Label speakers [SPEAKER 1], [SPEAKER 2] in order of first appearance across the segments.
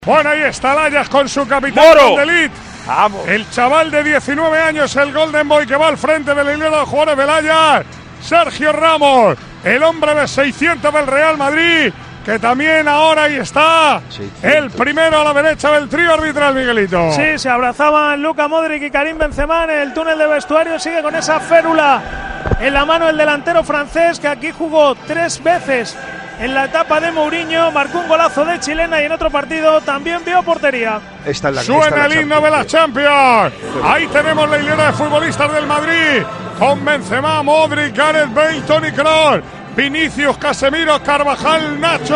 [SPEAKER 1] Bueno, ahí está Layas con su capitán de Elite.
[SPEAKER 2] Vamos.
[SPEAKER 1] El chaval de 19 años, el Golden Boy que va al frente del hilero de jugadores de Layas. Sergio Ramos, el hombre de 600 del Real Madrid, que también ahora ahí está. 600. El primero a la derecha del trío arbitral, Miguelito.
[SPEAKER 3] Sí, se abrazaban Luka Modric y Karim Benzema en el túnel de vestuario. Sigue con esa férula en la mano el delantero francés, que aquí jugó 3 veces en la etapa de Mourinho, marcó un golazo de chilena y en otro partido también vio portería.
[SPEAKER 1] Suena el himno de la Champions. Ahí tenemos la hilera de futbolistas del Madrid, con Benzema, Modric, Gareth Bale, Toni Kroos, Vinicius, Casemiro, Carvajal, Nacho,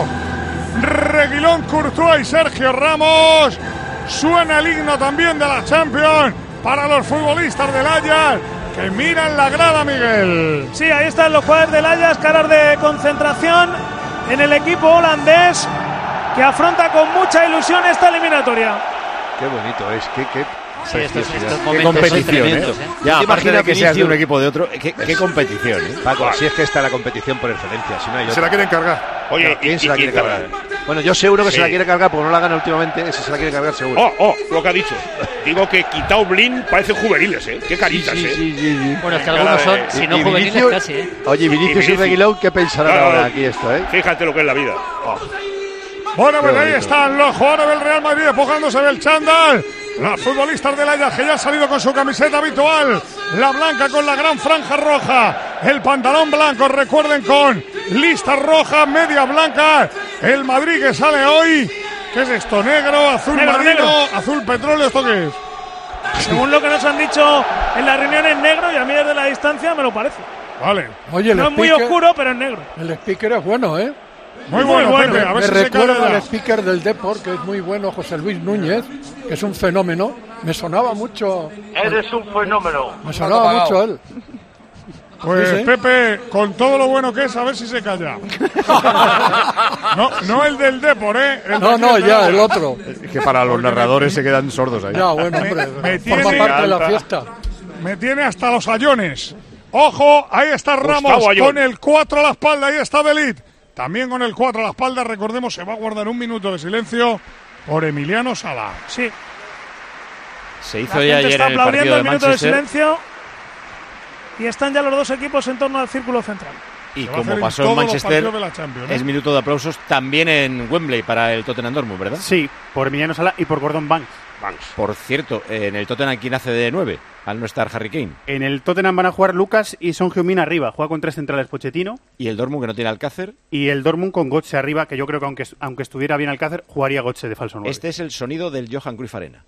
[SPEAKER 1] Reguilón, Courtois y Sergio Ramos. Suena el himno también de la Champions para los futbolistas del Ajax, que miran la grada, Miguel.
[SPEAKER 3] Sí, ahí están los jugadores del Ajax, caras de concentración en el equipo holandés, que afronta con mucha ilusión esta eliminatoria.
[SPEAKER 4] Qué bonito es,
[SPEAKER 5] sí, estos
[SPEAKER 4] qué competición,
[SPEAKER 5] tremendos,
[SPEAKER 4] Ya, aparte de que seas de un
[SPEAKER 5] equipo
[SPEAKER 4] equipo de otro, qué competición,
[SPEAKER 2] Paco, si es que está la competición por excelencia, si no hay otra.
[SPEAKER 1] Se la quieren cargar.
[SPEAKER 2] Oye,
[SPEAKER 4] ¿quién se la quiere cargar? Bueno, yo seguro que se la quiere cargar porque no la gana últimamente, ese se la quiere cargar seguro.
[SPEAKER 2] Lo que ha dicho. Digo que quitado Blin parecen juveniles, Qué caritas,
[SPEAKER 5] Sí. Bueno, es que algunos son, si no juveniles,
[SPEAKER 4] Vinicius,
[SPEAKER 5] casi,
[SPEAKER 4] Oye, Vinicius y Reguilón, ¿qué pensarán ahora aquí esto,
[SPEAKER 2] Fíjate lo que es la vida.
[SPEAKER 1] Bueno, pues ahí están los jugadores del Real Madrid empujándose del chándal. Los futbolistas del Ajax, que ya han salido con su camiseta habitual, la blanca con la gran franja roja, el pantalón blanco, recuerden, con listas rojas, medias blancas. El Madrid que sale hoy, ¿qué es esto? Negro, azul marino, azul petróleo, ¿esto qué es?
[SPEAKER 3] Según lo que nos han dicho en la reunión, es negro, y a mí desde la distancia me lo parece.
[SPEAKER 1] Vale.
[SPEAKER 3] Oye, no es muy oscuro, pero es negro.
[SPEAKER 6] El speaker es bueno,
[SPEAKER 1] Muy bueno, Pepe, a ver
[SPEAKER 6] me
[SPEAKER 1] si se
[SPEAKER 6] recuerda
[SPEAKER 1] cae
[SPEAKER 6] al speaker del Depor, que es muy bueno, José Luis Núñez, que es un fenómeno. Me sonaba mucho.
[SPEAKER 7] Eres un fenómeno.
[SPEAKER 6] Me sonaba mucho él.
[SPEAKER 1] Pues sí. Pepe, con todo lo bueno que es, a ver si se calla. no el del Depor,
[SPEAKER 6] el otro.
[SPEAKER 4] Es que para los narradores se quedan sordos ahí.
[SPEAKER 6] Ya, bueno, hombre,
[SPEAKER 1] me
[SPEAKER 6] forma parte de la fiesta.
[SPEAKER 1] Me tiene hasta los ayones. Ojo, ahí está Ramos con el 4 a la espalda, ahí está de Elite. También con el 4 a la espalda, recordemos, se va a guardar un minuto de silencio por Emiliano Sala.
[SPEAKER 3] Sí.
[SPEAKER 5] Se hizo ya ayer en el partido de
[SPEAKER 3] minuto
[SPEAKER 5] Manchester.
[SPEAKER 3] De silencio, y están ya los dos equipos en torno al círculo central.
[SPEAKER 5] Y como pasó en Manchester, es minuto de aplausos también en Wembley para el Tottenham Dortmund, ¿verdad?
[SPEAKER 8] Sí, por Emiliano Sala y por Gordon Banks.
[SPEAKER 5] Por cierto, en el Tottenham, ¿quién hace de 9? Al no estar Harry Kane.
[SPEAKER 8] En el Tottenham van a jugar Lucas y Son Heung-min arriba. Juega con 3 centrales Pochettino.
[SPEAKER 5] ¿Y el Dortmund, que no tiene Alcácer?
[SPEAKER 8] Y el Dortmund con Götze arriba, que yo creo que aunque estuviera bien Alcácer, jugaría Götze de falso 9.
[SPEAKER 5] Este es el sonido del Johan Cruyff Arena.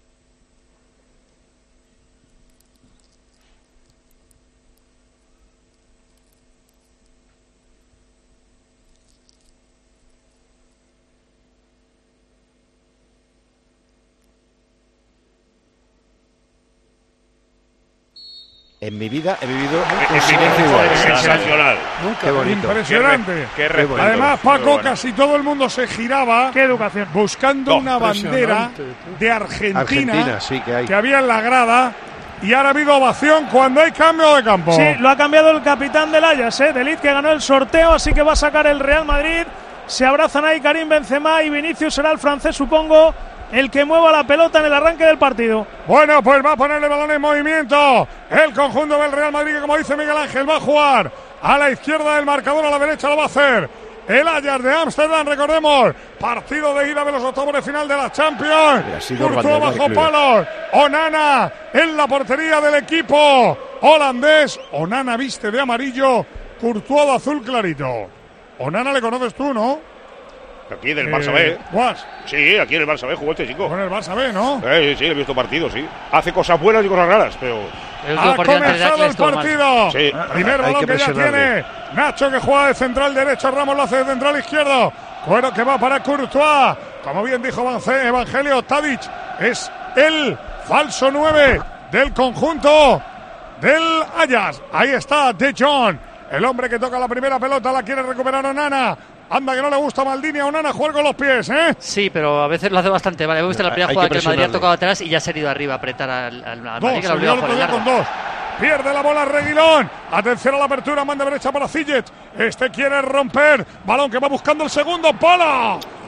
[SPEAKER 5] En mi vida he vivido un silencio igual.
[SPEAKER 2] Sensacional.
[SPEAKER 1] Qué bonito. Impresionante. Además, Paco, casi todo el mundo se giraba.
[SPEAKER 3] Qué educación.
[SPEAKER 1] Buscando una bandera de Argentina
[SPEAKER 4] sí, que hay.
[SPEAKER 1] Que había en la grada. Y ahora ha habido ovación cuando hay cambio de campo.
[SPEAKER 3] Sí, lo ha cambiado el capitán del Ajax, de Elite, que ganó el sorteo, así que va a sacar el Real Madrid. Se abrazan ahí Karim Benzema y Vinicius, será el francés, supongo, el que mueva la pelota en el arranque del partido.
[SPEAKER 1] Bueno, pues va a poner el balón en movimiento el conjunto del Real Madrid, que, como dice Miguel Ángel, va a jugar a la izquierda del marcador, a la derecha lo va a hacer el Ajax de Ámsterdam. Recordemos, partido de ida de los octavos de final de la Champions. Courtois bajo palos, Onana en la portería del equipo holandés. Onana viste de amarillo, Courtois de azul clarito. Onana le conoces tú, ¿no?
[SPEAKER 2] Aquí del Barça B.
[SPEAKER 1] ¿Guas?
[SPEAKER 2] Sí, aquí en el Barça B jugó este chico.
[SPEAKER 1] Con el Barça B, ¿no?
[SPEAKER 2] Sí, he visto partidos, sí. Hace cosas buenas y cosas raras, pero...
[SPEAKER 1] Ha comenzado el partido.
[SPEAKER 2] Sí.
[SPEAKER 1] Primer balón que ya tiene Nacho, que juega de central derecho. Ramos lo hace de central izquierdo. Cuero que va para Courtois. Como bien dijo Evangelio, Tadic es el falso 9 del conjunto del Ajax. Ahí está De Jong, el hombre que toca la primera pelota. La quiere recuperar Onana. Anda, que no le gusta a Maldini, a Onana jugar con los pies,
[SPEAKER 5] Sí, pero a veces lo hace bastante mal. Hemos visto la primera jugada que el Madrid ha tocado atrás y ya se ha ido arriba a apretar al Madrid, que lo ha obligado a jugar
[SPEAKER 1] con 2. Pierde la bola Reguilón. Atención a la apertura, manda derecha para Ziyech. Este quiere romper. Balón que va buscando el segundo palo.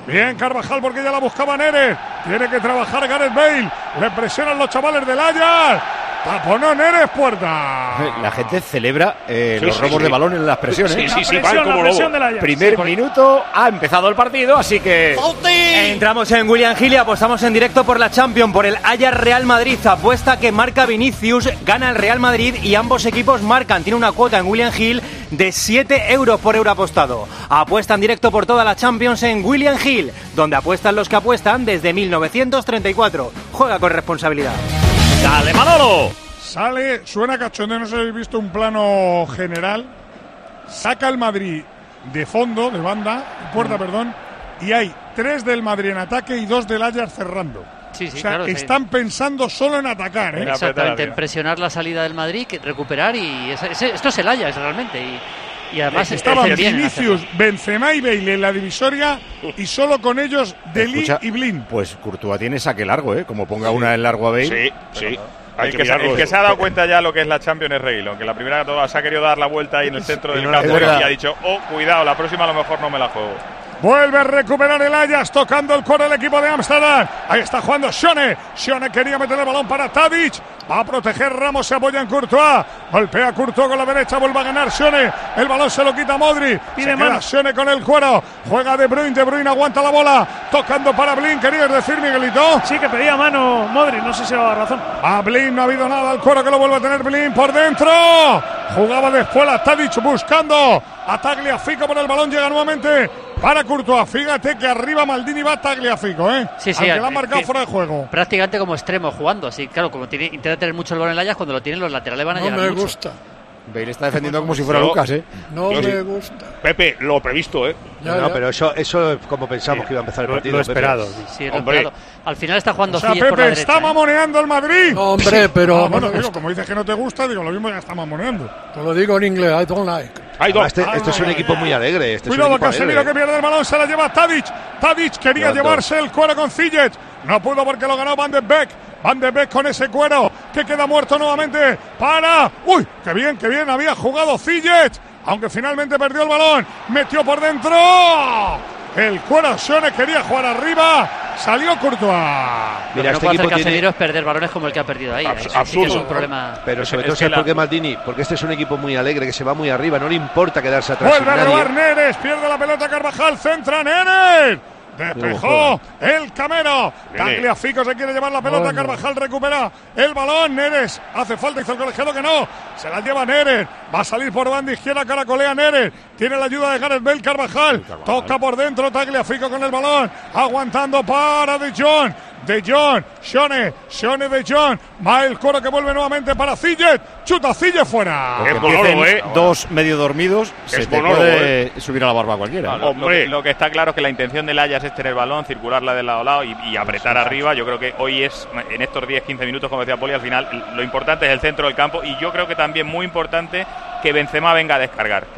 [SPEAKER 1] Bien Carvajal porque ya la buscaba Neres. Tiene que trabajar Gareth Bale. Le presionan los chavales del Ajax. Taponó Neres, puerta.
[SPEAKER 7] La gente celebra los robos de balón en las presiones.
[SPEAKER 2] Sí, van como lobos.
[SPEAKER 7] Primer minuto, ha empezado el partido, así que...
[SPEAKER 9] Entramos en William Hill y apostamos en directo por la Champions, por el Ajax Real Madrid. Apuesta que marca Vinicius, gana el Real Madrid y ambos equipos marcan. Tiene una cuota en William Hill de 7 euros por euro apostado. Apuesta en directo por toda la Champions en William Hill, donde apuestan los que apuestan desde 1934. Juega con responsabilidad.
[SPEAKER 2] ¡Dale, Manolo!
[SPEAKER 1] Suena cachondeo, no sé si habéis visto un plano general. Saca el Madrid de fondo, de banda, de puerta, perdón, y hay 3 del Madrid en ataque y 2 del Ajax cerrando.
[SPEAKER 5] Sí,
[SPEAKER 1] o sea,
[SPEAKER 5] claro,
[SPEAKER 1] están pensando solo en atacar, ¿eh?
[SPEAKER 5] Exactamente, en presionar la salida del Madrid, recuperar, y esto es el Ajax realmente. Y además
[SPEAKER 1] estaban Vinicius, Benzema y Bale en la divisoria y solo con ellos Deli y Blin.
[SPEAKER 7] Pues Courtois tiene saque largo, Como ponga una en largo a Bale.
[SPEAKER 2] Sí.
[SPEAKER 10] El que se ha dado cuenta ya lo que es la Champions es Reguilón, que la primera se ha querido dar la vuelta ahí en el centro del campo y ha dicho, cuidado, la próxima a lo mejor no me la juego.
[SPEAKER 1] Vuelve a recuperar el Ajax, tocando el cuero del equipo de Ámsterdam. Ahí está jugando Shone. Shone quería meter el balón para Tadic. Va a proteger Ramos, se apoya en Courtois. Golpea Courtois con la derecha, vuelve a ganar Shone. El balón se lo quita Modric. Se queda Shone con el cuero. Juega De Bruyne aguanta la bola. Tocando para Blin, ¿querías decir, Miguelito?
[SPEAKER 3] Sí, que pedía mano Modric, no sé si llevaba razón.
[SPEAKER 1] A Blin no ha habido nada, al cuero que lo vuelve a tener Blin por dentro. Jugaba después a Tadic buscando a Tagliafico, por el balón llega nuevamente para Courtois. Fíjate que arriba Maldini va a Tagliafico,
[SPEAKER 5] Sí,
[SPEAKER 1] aunque la han marcado fuera de juego.
[SPEAKER 5] Prácticamente como extremo jugando, así, claro, como intenta tener mucho el balón en el Ajax, cuando lo tienen los laterales van a llegar mucho.
[SPEAKER 6] No me gusta.
[SPEAKER 7] Bale está defendiendo como si fuera Lucas,
[SPEAKER 6] No me gusta.
[SPEAKER 2] Pepe, lo previsto,
[SPEAKER 4] No, pero eso es como pensamos que iba a empezar el partido.
[SPEAKER 8] Lo esperado.
[SPEAKER 5] Sí, lo esperado. Al final está jugando
[SPEAKER 1] Pepe
[SPEAKER 5] por la derecha,
[SPEAKER 1] está mamoneando el Madrid.
[SPEAKER 6] No, hombre, pero...
[SPEAKER 1] bueno, digo, como dices que no te gusta, digo, lo mismo ya está mamoneando.
[SPEAKER 6] Te lo digo en inglés, I don't like.
[SPEAKER 4] Este es un equipo muy alegre.
[SPEAKER 1] Cuidado, Casemiro que pierde el balón, se la lleva Tadic. Tadic quería llevarse el cuero con Ziyech. No pudo porque lo ganó Van de Beek. Van de Beek con ese cuero que queda muerto nuevamente para... ¡Uy! ¡Qué bien, qué bien! Había jugado Ziyech, aunque finalmente perdió el balón. Metió por dentro. El cuero Shone quería jugar arriba. Salió Courtois.
[SPEAKER 5] Mira, este equipo Casemiro es perder balones como el que ha perdido ahí.
[SPEAKER 2] Absurdo.
[SPEAKER 5] Sí que es un problema.
[SPEAKER 4] Pero sobre todo, ¿sabes por qué, Maldini? Porque este es un equipo muy alegre, que se va muy arriba. No le importa quedarse atrás.
[SPEAKER 1] Vuelve a robar Neres. Pierde la pelota Carvajal. Centra Neres. Despejó el Camero. Tagliafico se quiere llevar la pelota. Carvajal recupera el balón. Neres hace falta, hizo el colegiado que no. Se la lleva Neres. Va a salir por banda izquierda. Caracolea Neres. Tiene la ayuda de Gareth Bale. Carvajal toca por dentro. Tagliafico con el balón. Aguantando para De Jong. De Jong, Shone De Jong, va el coro que vuelve nuevamente para Ziyech, chuta Ziyech fuera.
[SPEAKER 7] Es monólogo, dos medio dormidos, se te puede subir a la barba cualquiera.
[SPEAKER 10] Lo que está claro es que la intención del Ajax es tener el balón, circularla de lado a lado y apretar arriba. Yo creo que hoy es, en estos 10-15 minutos, como decía Poli, al final lo importante es el centro del campo, y yo creo que también muy importante que Benzema venga a descargar,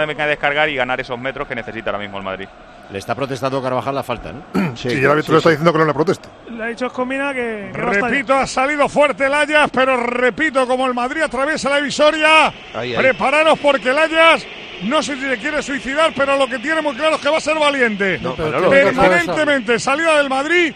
[SPEAKER 10] y ganar esos metros que necesita ahora mismo el Madrid.
[SPEAKER 7] Le está protestando Carvajal la falta, ¿no?
[SPEAKER 1] Sí, ya tú le está diciendo que no le proteste.
[SPEAKER 3] Le ha dicho Escomina que
[SPEAKER 1] repito, ha salido fuerte el Ajax, pero repito, como el Madrid atraviesa la divisoria, prepararos porque el Ajax, no sé si se quiere suicidar, pero lo que tiene muy claro es que va a ser valiente. Permanentemente salida del Madrid,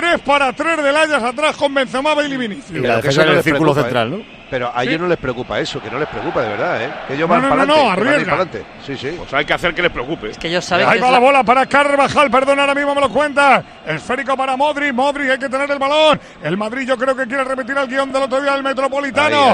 [SPEAKER 1] 3-3 del Ajax atrás con Benzema, Bale y Vinicius.
[SPEAKER 7] Y la defensa en el círculo central, ¿no?
[SPEAKER 4] Pero a ellos no les preocupa eso, que no les preocupa de verdad, Que ellos van para adelante. Sí.
[SPEAKER 2] Pues hay que hacer que les preocupe.
[SPEAKER 5] Es que ellos saben
[SPEAKER 1] ahí
[SPEAKER 5] que
[SPEAKER 1] va la bola para Carvajal, perdón, ahora mismo me lo cuenta. Esférico para Modric, hay que tener el balón. El Madrid yo creo que quiere repetir el guión del otro día del Metropolitano.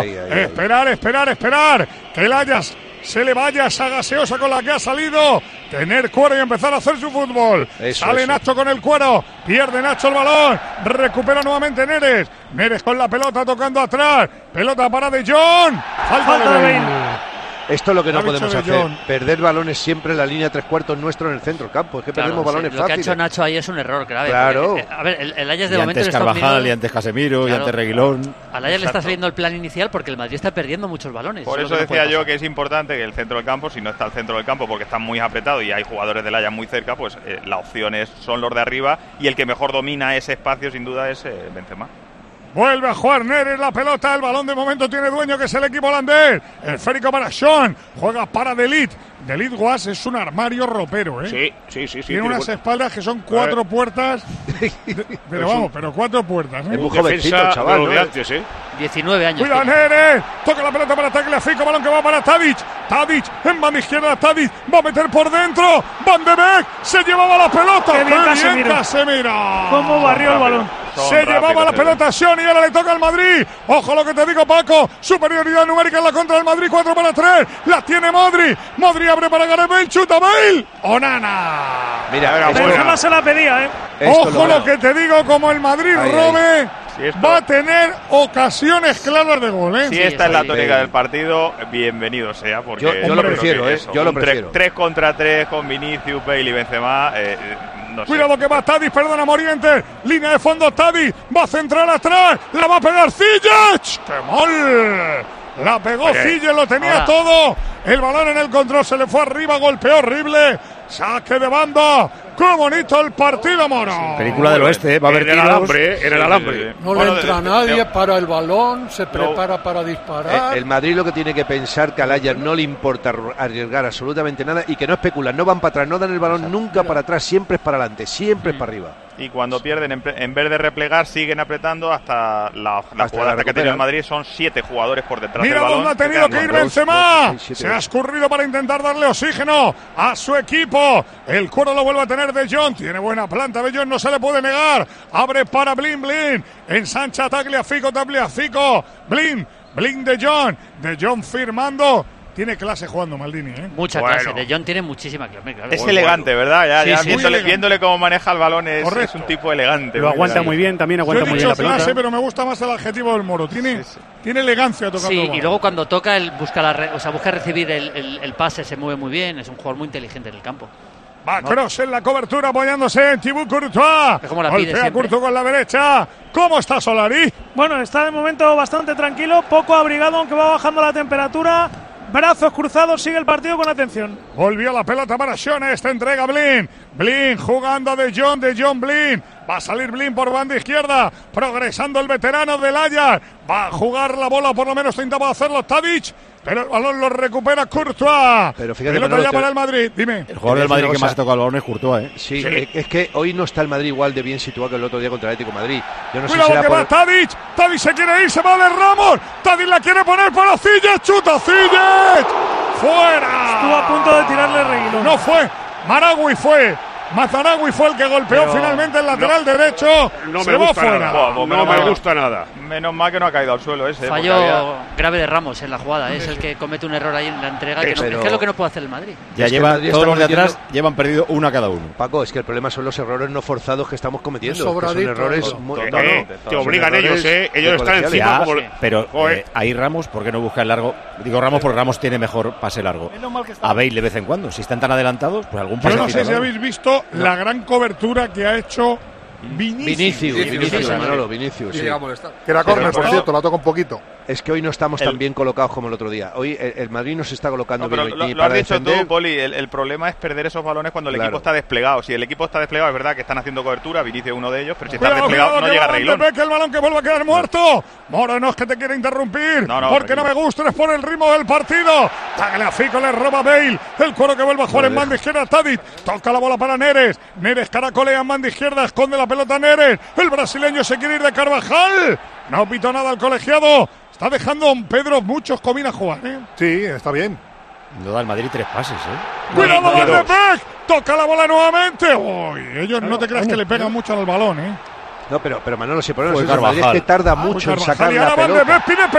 [SPEAKER 1] Esperar, que el Ajax se le vaya esa gaseosa con la que ha salido, tener cuero y empezar a hacer su fútbol. Sale Nacho con el cuero, pierde Nacho el balón, recupera nuevamente Neres con la pelota tocando atrás, pelota para De Jong, falta de Bale.
[SPEAKER 4] Esto es lo que no podemos hacer, perder balones siempre en la línea 3/4 nuestro en el centro del campo, es que perdemos balones fáciles.
[SPEAKER 5] Lo que ha hecho Nacho ahí es un error grave.
[SPEAKER 4] Claro.
[SPEAKER 5] Porque, a ver, el Ajax de momento
[SPEAKER 7] antes Carvajal, y antes Casemiro, y antes Reguilón.
[SPEAKER 5] Al Ajax le está saliendo el plan inicial porque el Madrid está perdiendo muchos balones.
[SPEAKER 10] Por eso decía yo que es importante que el centro del campo, si no está el centro del campo porque está muy apretado y hay jugadores del Ajax muy cerca, pues las opciones son los de arriba, y el que mejor domina ese espacio sin duda es Benzema.
[SPEAKER 1] Vuelve a jugar Neres la pelota. El balón de momento tiene dueño, que es el equipo holandés. El esférico para Sean. Juega para De Ligt. De Ligt Guas es un armario ropero, ¿eh?
[SPEAKER 2] Sí.
[SPEAKER 1] Tiene unas espaldas que son 4 puertas. Pero vamos, pero 4 puertas.
[SPEAKER 4] Es muy jovencito el chaval, ¿no?
[SPEAKER 2] De antes,
[SPEAKER 5] 19 años.
[SPEAKER 1] Cuida Neres. Toca la pelota para Tagliafico. Balón que va para Tadic. Tadic en banda izquierda. Tadic va a meter por dentro. Van de Beek se llevaba la pelota.
[SPEAKER 3] Qué bien Casemiro. ¿Cómo barrió el balón?
[SPEAKER 1] Se llevaba la pelota a Sean y ahora le toca al Madrid. Ojo lo que te digo, Paco. Superioridad numérica en la contra del Madrid. 4-3. La tiene Modric. Modric abre para Gareth Bale. Chuta Bale. Onana.
[SPEAKER 4] Mira,
[SPEAKER 3] Benzema se la pedía, ¿eh?
[SPEAKER 1] Ojo lo que te digo, como el Madrid robe, va a tener ocasiones claras de gol, ¿eh?
[SPEAKER 10] Si esta es la tónica del partido, bienvenido sea. Porque
[SPEAKER 4] yo lo prefiero, yo lo prefiero.
[SPEAKER 10] 3 contra 3 con Vinicius, Bale y Benzema. No sé.
[SPEAKER 1] Cuidado que va Tadic, perdona Morientes. Línea de fondo Tadic, va a centrar atrás, la va a pegar Ziyech. ¡Qué mal! La pegó Ziyech, lo tenía todo. El balón en el control se le fue arriba, golpeó horrible. Saque de banda. ¡Qué bonito el partido, Moro!
[SPEAKER 7] Película del oeste, va a haber
[SPEAKER 2] en el alambre.
[SPEAKER 6] No le entra nadie, para el balón, se prepara para disparar.
[SPEAKER 4] El Madrid lo que tiene que pensar que al Ajax no le importa arriesgar absolutamente nada y que no especulan, no van para atrás, no dan el balón nunca para atrás, siempre es para adelante, siempre es para arriba.
[SPEAKER 10] Y cuando pierden, en vez de replegar, siguen apretando hasta la jugada que tiene el Madrid. Son 7 jugadores por detrás del balón.
[SPEAKER 1] Mira dónde ha tenido que ir Benzema. Se ha escurrido para intentar darle oxígeno a su equipo. El cuero lo vuelve a tener De Jong. Tiene buena planta De Jong, no se le puede negar. Abre para Blin. Ensancha Tagliafico. Blin De Jong firmando. Tiene clase jugando Maldini, ¿eh?
[SPEAKER 5] Mucha clase. De Jong tiene muchísima clase.
[SPEAKER 10] Es elegante, ¿verdad? Ya
[SPEAKER 5] Sí,
[SPEAKER 10] viéndole cómo maneja el balón es un tipo elegante.
[SPEAKER 8] Lo aguanta muy bien, también aguanta muy bien la pelota.
[SPEAKER 1] Clase, pero me gusta más el adjetivo del Moro. Tiene elegancia tocando el balón.
[SPEAKER 5] Y luego cuando toca, él busca recibir el pase, se mueve muy bien. Es un jugador muy inteligente en el campo.
[SPEAKER 1] Va Kroos en la cobertura apoyándose en Thibaut Courtois. Golpea Courtois con la derecha. ¿Cómo está Solari?
[SPEAKER 3] Bueno, está de momento bastante tranquilo, poco abrigado, aunque va bajando la temperatura. Brazos cruzados, sigue el partido con atención.
[SPEAKER 1] Volvió la pelota para Sean, esta entrega Blin jugando a De Jong, Blin. Va a salir Blin por banda izquierda, progresando el veterano del Ajax. Va a jugar la bola, por lo menos intentaba hacerlo Tadic, pero el balón lo recupera Courtois.
[SPEAKER 4] Pero fíjate,
[SPEAKER 1] pelota ya para el Madrid, dime.
[SPEAKER 7] El jugador del Madrid que más ha tocado el balón es Courtois, ¿eh?
[SPEAKER 4] Sí, es que hoy no está el Madrid igual de bien situado que el otro día contra el Atlético de Madrid. Yo no
[SPEAKER 1] Cuidado
[SPEAKER 4] sé si
[SPEAKER 1] que va Tadic se quiere ir, se va de Ramos. Tadic la quiere poner para Ziyech, chuta Ziyech. ¡Fuera!
[SPEAKER 3] Estuvo a punto de tirarle Reguilón.
[SPEAKER 1] No fue, Mazaragui fue el que golpeó finalmente el lateral derecho.
[SPEAKER 2] No me gusta nada. No me gusta nada.
[SPEAKER 10] Menos mal que no ha caído al suelo ese.
[SPEAKER 5] Fallo grave de Ramos en la jugada. Es el que comete un error ahí en la entrega. Es que es lo que no puede hacer el Madrid.
[SPEAKER 7] Ya todos los de atrás llevan perdido una cada uno.
[SPEAKER 4] Paco, es que el problema son los errores no forzados que estamos cometiendo.
[SPEAKER 6] Son
[SPEAKER 4] errores
[SPEAKER 2] te obligan ellos, ellos están encima.
[SPEAKER 7] Pero ahí Ramos, ¿por qué no busca el largo? Digo Ramos porque Ramos tiene mejor pase largo. A Bale de vez en cuando, si están tan adelantados, pues algún pase.
[SPEAKER 1] Yo no sé si habéis visto la gran cobertura que ha hecho Vinicius,
[SPEAKER 4] Manolo, Vinicius. Sí.
[SPEAKER 11] Que era córner, por cierto, la toca un poquito.
[SPEAKER 4] Es que hoy no estamos tan bien colocados como el otro día. Hoy el Madrid no se está colocando bien.
[SPEAKER 10] Pero lo has dicho tú, Poli, el problema es perder esos balones cuando el equipo está desplegado. Si el equipo está desplegado, es verdad que están haciendo cobertura, Vinicius es uno de ellos, pero si está desplegado no llega a Reguilón.
[SPEAKER 1] Que el balón que vuelve a quedar muerto. Moro, no es que te quiere interrumpir, porque no me gusta, es por el ritmo del partido. Tagliafico le roba a Bale, el cuero que vuelve a jugar en banda izquierda, Tadic, toca la bola para Neres caracolea en banda izquierda, esconde la pelota Neres, el brasileño se quiere ir de Carvajal, no pitó nada el colegiado. Está dejando Don Pedro muchos cominas jugar, ¿eh?
[SPEAKER 11] Sí, está bien.
[SPEAKER 7] No da el Madrid 3 pases, ¿eh?
[SPEAKER 1] ¡Cuidado, Van de Beek! ¡Toca la bola nuevamente! ¡Uy! Ellos no te creas que le pegan mucho al balón, ¿eh?
[SPEAKER 4] No, pero Manolo, si ponemos el Madrid es que tarda mucho en sacar la pelota.
[SPEAKER 1] Van de Beek pide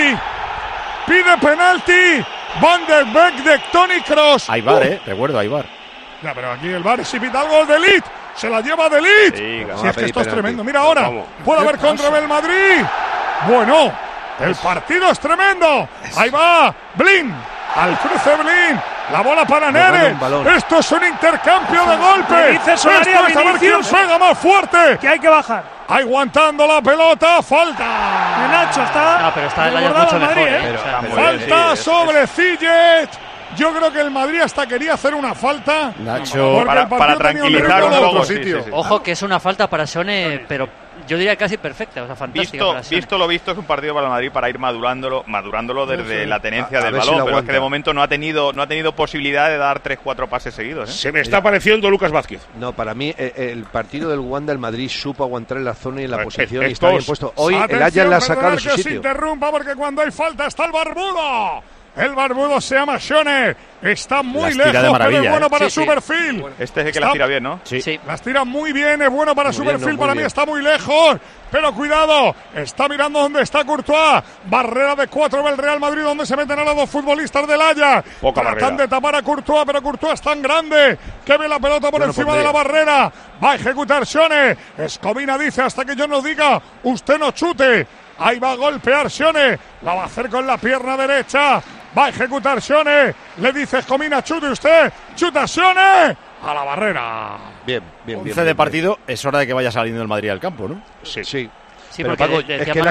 [SPEAKER 1] penalti. Van de Beek de Toni Kroos.
[SPEAKER 7] Hay VAR, recuerdo, hay VAR.
[SPEAKER 1] Ya, pero aquí el VAR, si pita algo de Ligt, se la lleva de Ligt. Sí, es que esto es tremendo. Mira ahora, puede haber contra el Madrid. Bueno, el partido es tremendo. Ahí va Blin, al cruce Blin. La bola para Neres. Esto es un intercambio de golpes.
[SPEAKER 3] Dice Solari
[SPEAKER 1] a ver quién pega más fuerte.
[SPEAKER 3] Que hay que bajar.
[SPEAKER 1] Aguantando la pelota, falta.
[SPEAKER 3] De Nacho está.
[SPEAKER 5] No, pero está el Ajax mucho mejor.
[SPEAKER 1] Falta sobre Ziyech. Yo creo que el Madrid hasta quería hacer una falta.
[SPEAKER 7] Nacho,
[SPEAKER 10] para tranquilizar un poco.
[SPEAKER 5] Ojo que es una falta para Sone, pero yo diría casi perfecta, o sea, fantástica.
[SPEAKER 10] Visto lo visto, es un partido para el Madrid para ir madurándolo desde la tenencia del balón, pero es que de momento no ha tenido posibilidad de dar 3-4 pases seguidos.
[SPEAKER 2] Se me está pareciendo Lucas Vázquez.
[SPEAKER 4] No, para mí el partido del Wanda, el Madrid supo aguantar en la zona y en la posición y está bien puesto. Hoy el Ajax le ha sacado su sitio.
[SPEAKER 1] Se interrumpa porque cuando hay falta está el barbudo. El barbudo se llama Shone. Está muy lejos, pero es bueno para su perfil.
[SPEAKER 10] Este es el que las tira bien, ¿no?
[SPEAKER 5] Sí.
[SPEAKER 1] Las tira muy bien, es bueno para su perfil. Para mí está muy lejos. Pero cuidado, está mirando dónde está Courtois. Barrera de 4 del Real Madrid, donde se meten a los dos futbolistas del Ajax. Tratan de tapar a Courtois, pero Courtois es tan grande que ve la pelota por encima de la barrera. Va a ejecutar Shone. Escobina dice: hasta que yo no diga, usted no chute. Ahí va a golpear Shone. La va a hacer con la pierna derecha. Va a ejecutar Shone. Le dice Escomina: chute usted. Chuta Shone. A la barrera.
[SPEAKER 7] Bien. 11 de partido. Es hora de que vaya saliendo el Madrid al campo, ¿no?
[SPEAKER 5] Sí, pero porque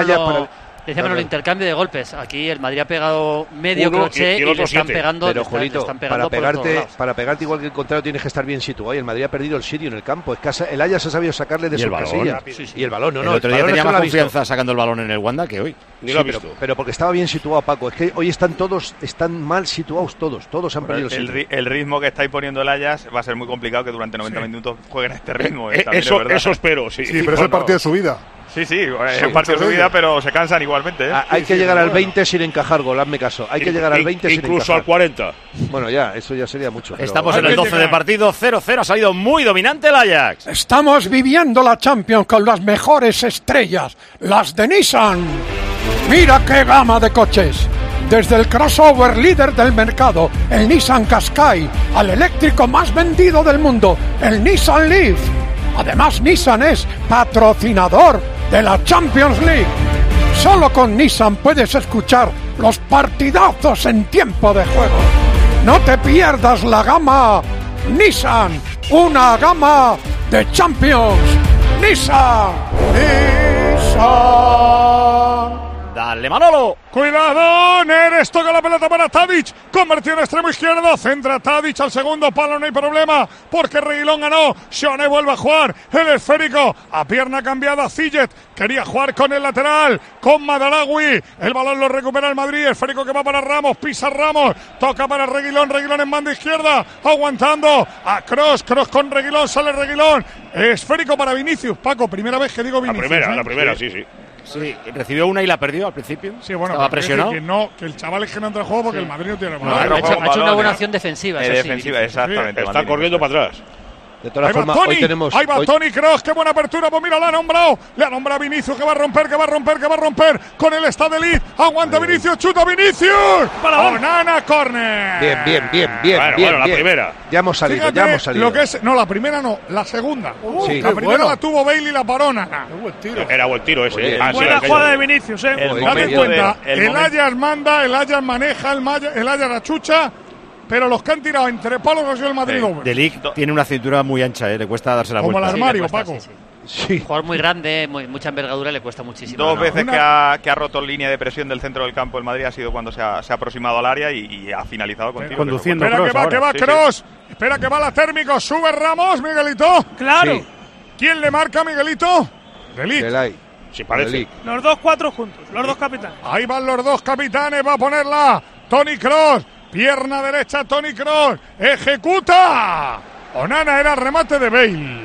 [SPEAKER 5] decíamos el intercambio de golpes. Aquí el Madrid ha pegado medio crochet y le están pegando.
[SPEAKER 4] Pero, Julito, para pegarte igual que el contrario tienes que estar bien situado. Y el Madrid ha perdido el sitio en el campo. Es que el Ajax ha sabido sacarle de sus casillas. Y el balón, no.
[SPEAKER 7] El otro día tenía más confianza sacando el balón en el Wanda que hoy.
[SPEAKER 2] Ni lo ha visto.
[SPEAKER 4] Pero porque estaba bien situado, Paco. Es que hoy están mal situados todos. Todos han perdido el sitio.
[SPEAKER 10] El ritmo que estáis poniendo el Ajax va a ser muy complicado que durante 90 minutos jueguen a este ritmo.
[SPEAKER 2] Eso espero, sí.
[SPEAKER 11] Sí, pero es el partido de su vida.
[SPEAKER 10] Sí, es un partido de su vida, pero se cansan igualmente.
[SPEAKER 4] Hay que llegar al 20 sin encajar gol, hazme caso. Hay que llegar al 20 sin encajar.
[SPEAKER 2] Incluso al 40.
[SPEAKER 4] Bueno, eso ya sería mucho.
[SPEAKER 7] Estamos en el 12 de partido, 0-0. Ha salido muy dominante el Ajax.
[SPEAKER 6] Estamos viviendo la Champions con las mejores estrellas, las de Nissan. Mira qué gama de coches. Desde el crossover líder del mercado, el Nissan Qashqai, al eléctrico más vendido del mundo, el Nissan Leaf. Además, Nissan es patrocinador de la Champions League. Solo con Nissan puedes escuchar los partidazos en tiempo de juego. No te pierdas la gama Nissan, una gama de Champions. Nissan.
[SPEAKER 7] Dale, Manolo.
[SPEAKER 1] Cuidado, Neres toca la pelota para Tadic, convertido en extremo izquierdo, centra Tadic al segundo palo, no hay problema, porque Reguilón ganó, Shone vuelve a jugar, el esférico, a pierna cambiada, Ziyech, quería jugar con el lateral, con Madraoui, el balón lo recupera el Madrid, esférico que va para Ramos, pisa Ramos, toca para Reguilón en banda izquierda, aguantando a Kroos con Reguilón, sale Reguilón, esférico para Vinicius, Paco, primera vez que digo Vinicius.
[SPEAKER 2] La primera, sí.
[SPEAKER 7] Sí, recibió una y la perdió al principio.
[SPEAKER 1] Sí, bueno,
[SPEAKER 7] estaba presionado.
[SPEAKER 1] Que el chaval es que no entra en juego porque el Madrid no tiene balón.
[SPEAKER 5] Ha hecho una buena acción defensiva.
[SPEAKER 10] Exactamente.
[SPEAKER 2] Está corriendo para atrás.
[SPEAKER 4] De todas formas, hoy tenemos...
[SPEAKER 1] Ahí va Toni Kroos, qué buena apertura, pues mira, le ha nombrado a Vinicius, que va a romper, con él está de lead, aguanta Vinicius, chuta Vinicius, Onana, córner.
[SPEAKER 4] Bien,
[SPEAKER 2] la primera.
[SPEAKER 4] Ya hemos salido.
[SPEAKER 1] Lo que es, no, la primera no, la segunda. La primera la tuvo Bailey, la paró Onana.
[SPEAKER 2] Era buen tiro ese.
[SPEAKER 3] Buena jugada de Vinicius,
[SPEAKER 1] Date cuenta, el Ajax manda, el Ajax maneja, el Ajax la chucha, pero los que han tirado entre palos ha sido el Madrid.
[SPEAKER 7] De Ligt tiene una cintura muy ancha, le cuesta darse la vuelta.
[SPEAKER 1] Como el armario, Paco.
[SPEAKER 5] Sí. Jugador muy grande, mucha envergadura, le cuesta muchísimo.
[SPEAKER 10] Dos veces que ha roto línea de presión del centro del campo el Madrid ha sido cuando se ha aproximado al área y ha finalizado con tiro.
[SPEAKER 8] Conduciendo.
[SPEAKER 1] Espera que va Kroos. Espera que va la térmico. Sube Ramos, Miguelito.
[SPEAKER 3] Claro.
[SPEAKER 4] Sí.
[SPEAKER 1] ¿Quién le marca a Miguelito? De Ligt.
[SPEAKER 2] Sí, parece.
[SPEAKER 3] Los dos 4 juntos, los dos capitanes.
[SPEAKER 1] Ahí van los dos capitanes, va a ponerla Toni Kroos. Pierna derecha, Toni Kroos. ¡Ejecuta! Onana, era remate de Bale.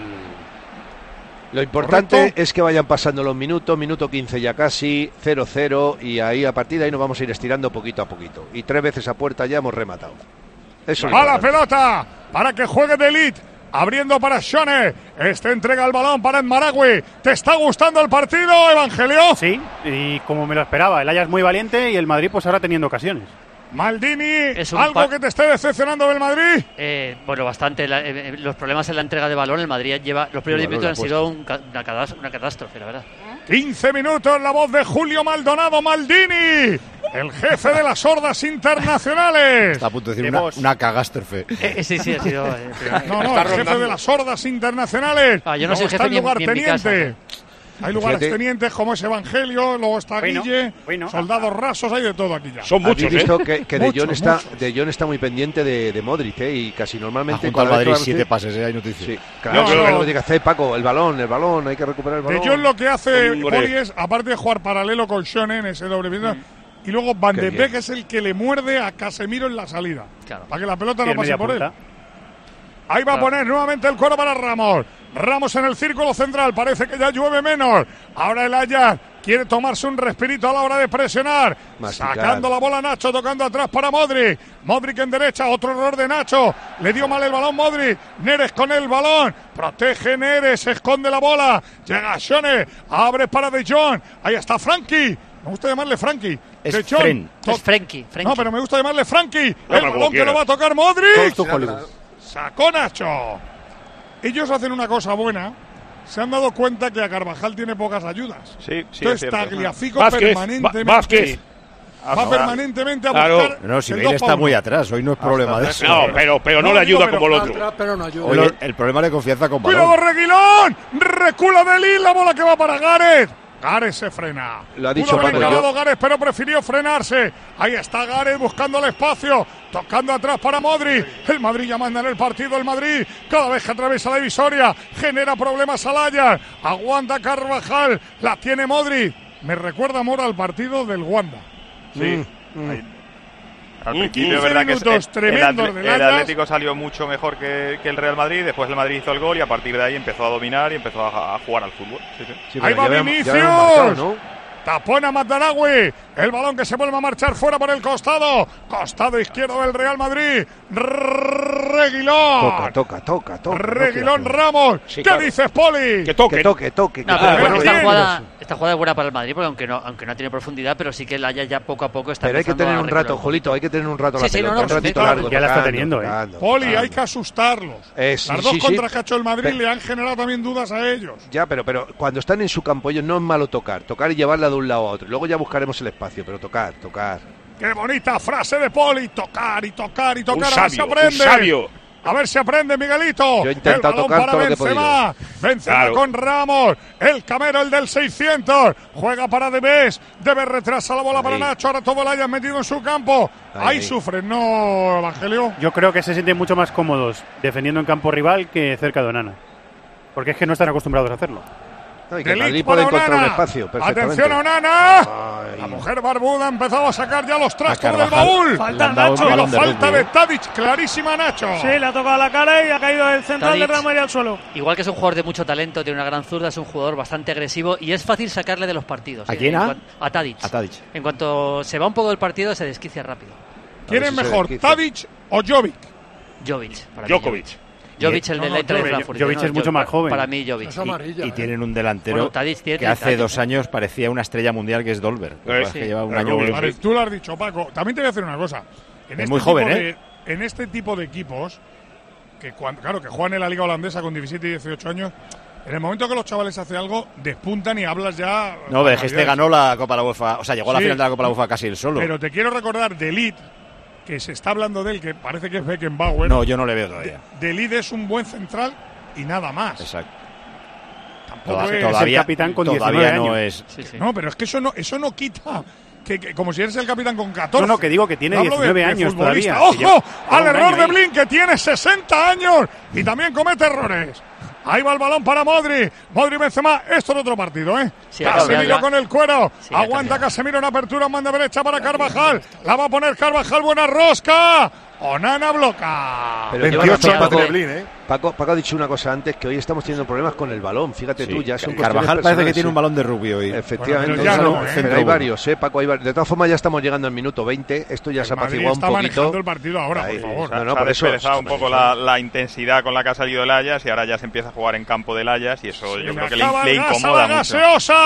[SPEAKER 4] Lo importante es que vayan pasando los minutos, minuto 15 ya casi, 0-0, y ahí a partir de ahí nos vamos a ir estirando poquito a poquito. Y 3 veces a puerta ya hemos rematado. Eso
[SPEAKER 1] va la pelota para que juegue de Ligt. Abriendo para Shone. Entrega el balón para Madraoui. ¿Te está gustando el partido, Evangelio?
[SPEAKER 8] Sí, y como me lo esperaba. El Ajax muy valiente y el Madrid pues ahora teniendo ocasiones.
[SPEAKER 1] Maldini, ¿algo que te esté decepcionando del Madrid?
[SPEAKER 5] Bueno, bastante. Los problemas en la entrega de balón, el Madrid lleva... Los primeros 10 minutos han sido una catástrofe, la verdad.
[SPEAKER 1] 15 minutos, la voz de Julio Maldonado Maldini, el jefe de las hordas internacionales.
[SPEAKER 7] Está a punto de decir una cagástrofe.
[SPEAKER 5] Sí, ha sido...
[SPEAKER 1] el jefe de las hordas internacionales.
[SPEAKER 5] Yo no soy jefe ni en mi casa.
[SPEAKER 1] Hay lugares tenientes como es Evangelio, luego está Guille, soldados rasos, hay de todo aquí ya.
[SPEAKER 4] Son muchos, visto que De Jong está muy pendiente de Modric, y casi normalmente...
[SPEAKER 7] Junto al Madrid 7 pases, hay noticias.
[SPEAKER 4] Sí, claro, lo que hace Paco, el balón, hay que recuperar el balón.
[SPEAKER 1] De Jong lo que hace, Poli, es, aparte de jugar paralelo con Schoen en ese doble pivot, y luego Van de Beek es el que le muerde a Casemiro en la salida, para que la pelota no pase por él. Ahí va a poner nuevamente el cuero para Ramos. Ramos en el círculo central, parece que ya llueve menos. Ahora el Ajax quiere tomarse un respirito a la hora de presionar. Sacando la bola Nacho, tocando atrás para Modric. Modric en derecha, otro error de Nacho. Le dio mal el balón Modric. Neres con el balón. Protege Neres, se esconde la bola. Llega Schoen, abre para De Jong. Ahí está Frankie. Me gusta llamarle Frankie.
[SPEAKER 5] Es Frankie.
[SPEAKER 1] No, pero me gusta llamarle Frankie. El balón que lo va a tocar Modric. Sacó Nacho. Ellos hacen una cosa buena. Se han dado cuenta que a Carvajal tiene pocas ayudas.
[SPEAKER 2] Sí,
[SPEAKER 1] entonces Tagliafico permanentemente va permanentemente a buscar.
[SPEAKER 7] No, si Bale está muy atrás, hoy no es problema de eso.
[SPEAKER 2] No, pero no le ayuda como el otro.
[SPEAKER 7] Oye, el problema de confianza con balón.
[SPEAKER 1] ¡Cuidado, Reguilón! Recula de Lille, la bola que va para Gareth. Gareth se frena.
[SPEAKER 4] Lo ha dicho
[SPEAKER 1] Paco. Gareth, pero prefirió frenarse. Ahí está Gareth buscando el espacio. Tocando atrás para Modric. El Madrid ya manda en el partido. El Madrid, cada vez que atraviesa la divisoria, genera problemas al Ajax. Aguanta Carvajal. La tiene Modric. Me recuerda, Mora, al partido del Wanda.
[SPEAKER 10] Sí. Al principio es verdad que el Atlético salió mucho mejor que el Real Madrid. Después el Madrid hizo el gol y a partir de ahí empezó a dominar y empezó a jugar al fútbol.
[SPEAKER 1] Sí, ahí va Vinicius. Tapona Mazraoui. El balón que se vuelve a marchar fuera por el costado. Costado izquierdo del Real Madrid. Reguilón.
[SPEAKER 4] Toca.
[SPEAKER 1] Reguilón Ramos. ¿Qué dices, Poli?
[SPEAKER 2] Que toque.
[SPEAKER 5] Esta jugada es buena para el Madrid porque aunque no ha tenido profundidad, pero sí que el Ajax ya poco a poco está.
[SPEAKER 4] Pero hay que tener un rato, Jolito, hay que tener un rato la pelota, un ratito largo.
[SPEAKER 8] Ya la está teniendo,
[SPEAKER 1] Poli, hay que asustarlos. Las dos contras que ha hecho el Madrid le han generado también dudas a ellos.
[SPEAKER 4] Ya, pero cuando están en su campo ellos no es malo tocar y llevarla de un lado a otro. Luego ya buscaremos el espacio, pero tocar.
[SPEAKER 1] Qué bonita frase de Poli, tocar. A ver si aprende.
[SPEAKER 2] Un sabio.
[SPEAKER 1] A ver si aprende Miguelito.
[SPEAKER 4] Yo he intentado tocar todo lo que he podido.
[SPEAKER 1] Benzema con Ramos. El Camero, el del 600. Juega para Debes. Debes retrasa la bola para Nacho. Ahora todo el Ajax metido en su campo. Ahí sufren, ¿no, Evangelio?
[SPEAKER 8] Yo creo que se sienten mucho más cómodos defendiendo en campo rival que cerca de Onana. Porque es que no están acostumbrados a hacerlo.
[SPEAKER 4] No, y que Madrid puede encontrar un espacio perfectamente.
[SPEAKER 1] Atención a Onana. La mujer barbuda ha empezado a sacar ya los trastos del baúl.
[SPEAKER 3] Falta Nacho.
[SPEAKER 1] Falta de Tadic, clarísima Nacho.
[SPEAKER 3] Sí, le ha tocado la cara y ha caído el central de Real Madrid al suelo.
[SPEAKER 5] Igual que es un jugador de mucho talento, tiene una gran zurda, es un jugador bastante agresivo y es fácil sacarle de los partidos.
[SPEAKER 7] ¿A quién?
[SPEAKER 5] A Tadic. En cuanto se va un poco del partido se desquicia rápido.
[SPEAKER 1] ¿Quién es mejor, Tadic o Jovic?
[SPEAKER 5] Djokovic, el del Eintracht de Frankfurt.
[SPEAKER 8] Jovic es mucho más joven.
[SPEAKER 5] Para mí, Jovic.
[SPEAKER 7] Y tienen un delantero que hace 2 años parecía una estrella mundial, que es Dolberg. Que lleva un año.
[SPEAKER 1] Tú lo has dicho, Paco. También te voy a decir una cosa.
[SPEAKER 7] Es muy joven,
[SPEAKER 1] En este tipo de equipos, que juegan en la Liga Holandesa con 17 y 18 años, en el momento que los chavales hacen algo, despuntan y hablas ya.
[SPEAKER 7] No, pero este ganó la Copa de la UEFA. O sea, llegó a la final de la Copa de la UEFA casi él solo.
[SPEAKER 1] Pero te quiero recordar de Ligt, que se está hablando de él, que parece que es Beckenbauer.
[SPEAKER 7] No, yo no le veo todavía.
[SPEAKER 1] De Ligt es un buen central y nada más.
[SPEAKER 7] Exacto.
[SPEAKER 1] Tampoco
[SPEAKER 8] es el capitán con 19 años.
[SPEAKER 7] No es.
[SPEAKER 1] No, pero es que eso no quita. Que como si eres el capitán con 14.
[SPEAKER 8] No, que digo que tiene 19 años todavía.
[SPEAKER 1] ¡Ojo! Al error de Blin, que tiene 60 años y también comete errores. Ahí va el balón para Modric. Modric Benzema. Esto es otro partido, ¿eh?
[SPEAKER 5] Sí,
[SPEAKER 1] Casemiro con el cuero. Aguanta Casemiro en apertura. Manda derecha para Carvajal. La va a poner Carvajal. Buena rosca. Onana bloca.
[SPEAKER 4] Pero 28 empate de Blin, ¿eh? Paco ha dicho una cosa antes, que hoy estamos teniendo problemas con el balón. Fíjate tú, ya son
[SPEAKER 7] Carvajal parece que tiene un balón de rugby hoy.
[SPEAKER 4] Efectivamente.
[SPEAKER 1] Bueno,
[SPEAKER 4] pero hay varios, Paco. De todas formas, ya estamos llegando al minuto 20. Esto ya se apacigua un poquito.
[SPEAKER 1] Está manejando el partido ahora, por favor.
[SPEAKER 10] Se ha desperezado un poco la intensidad con la que ha salido el Ajax y ahora ya se empieza a jugar en campo del Ajax y eso yo creo que le incomoda mucho.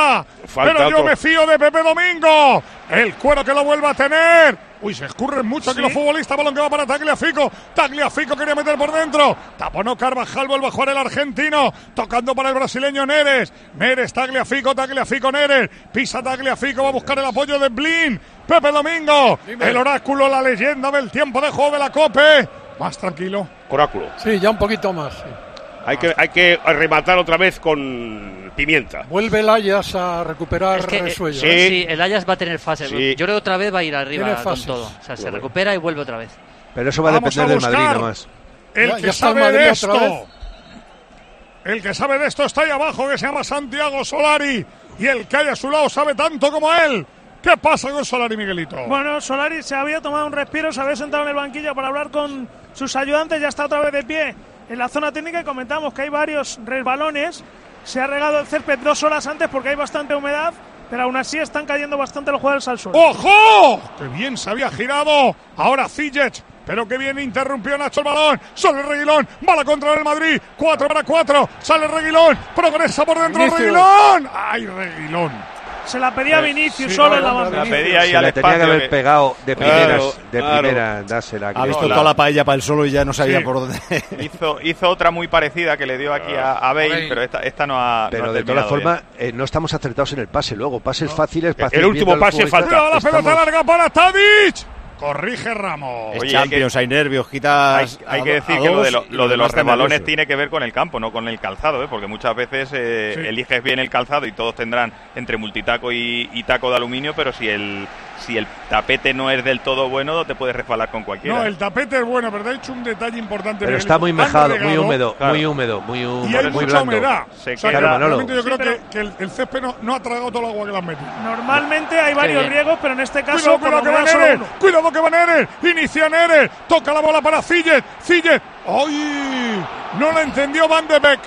[SPEAKER 1] Pero yo me fío de Pepe Domingo. El cuero que lo vuelva a tener. Uy, se escurren mucho aquí los futbolistas. Balón que va para Tagliafico. Tagliafico quería meter por dentro. Taponó Carvajal, vuelve a jugar el argentino. Tocando para el brasileño Neres. Tagliafico, Neres. Pisa Tagliafico, va a buscar el apoyo de Blin. Pepe Domingo. El oráculo, la leyenda del tiempo de juego de la COPE. Más tranquilo.
[SPEAKER 2] Oráculo.
[SPEAKER 6] Sí, ya un poquito más. Sí.
[SPEAKER 2] Hay que rematar otra vez con pimienta.
[SPEAKER 6] Vuelve el Ajax a recuperar Resuello.
[SPEAKER 5] Sí, el Ajax va a tener fase. Sí. Yo creo que otra vez va a ir arriba con todo. O sea, se recupera y vuelve otra vez.
[SPEAKER 4] Pero eso va a depender del Madrid nada más.
[SPEAKER 1] El que sabe de esto. El que sabe de esto está ahí abajo, que se llama Santiago Solari. Y el que hay a su lado sabe tanto como él. ¿Qué pasa con Solari, Miguelito?
[SPEAKER 3] Bueno, Solari se había tomado un respiro, se había sentado en el banquillo para hablar con sus ayudantes, ya está otra vez de pie en la zona técnica y comentamos que hay varios resbalones. Se ha regado el césped 2 horas antes porque hay bastante humedad, pero aún así están cayendo bastante los jugadores al suelo.
[SPEAKER 1] ¡Ojo! ¡Qué bien se había girado! Ahora Ziyech, pero qué bien interrumpió Nacho el balón. Sale Reguilón, va la contra del Madrid. 4-4, sale Reguilón, progresa por dentro Reguilón. ¡Ay, Reguilón!
[SPEAKER 3] Se la pedía Vinicius solo en la banda.
[SPEAKER 10] Se la pedía ahí al
[SPEAKER 4] espacio. Tenía que haber pegado de primera, dársela.
[SPEAKER 7] Ha visto toda la paella para el solo y ya no sabía por dónde.
[SPEAKER 10] Hizo otra muy parecida que le dio aquí a Bale, pero esta no ha.
[SPEAKER 4] Pero de todas formas, no estamos acertados en el pase. Luego, pases fáciles.
[SPEAKER 2] El último pase falta.
[SPEAKER 1] La pelota larga para Tadic. Corrige Ramos.
[SPEAKER 7] Oye, Champions, hay nervios, quitas.
[SPEAKER 10] Hay que decir que lo de los resbalones tiene que ver con el campo, no con el calzado, porque muchas veces eliges bien el calzado y todos tendrán entre multitaco y taco de aluminio, pero si el tapete no es del todo bueno, te puedes resbalar con cualquiera.
[SPEAKER 1] No, el tapete es bueno, pero te ha hecho un detalle importante.
[SPEAKER 4] Pero está muy mojado, muy húmedo, claro. muy
[SPEAKER 1] y hay
[SPEAKER 4] muy
[SPEAKER 1] mucha
[SPEAKER 4] blando.
[SPEAKER 1] humedad. Realmente yo creo
[SPEAKER 3] pero
[SPEAKER 1] que el césped no ha tragado todo el agua que le han metido.
[SPEAKER 3] Normalmente hay varios riegos, pero en este caso
[SPEAKER 1] cuidado que va Neres, inicia Neres, toca la bola para Ziyech. ¡Ay! No la entendió Van de Beek.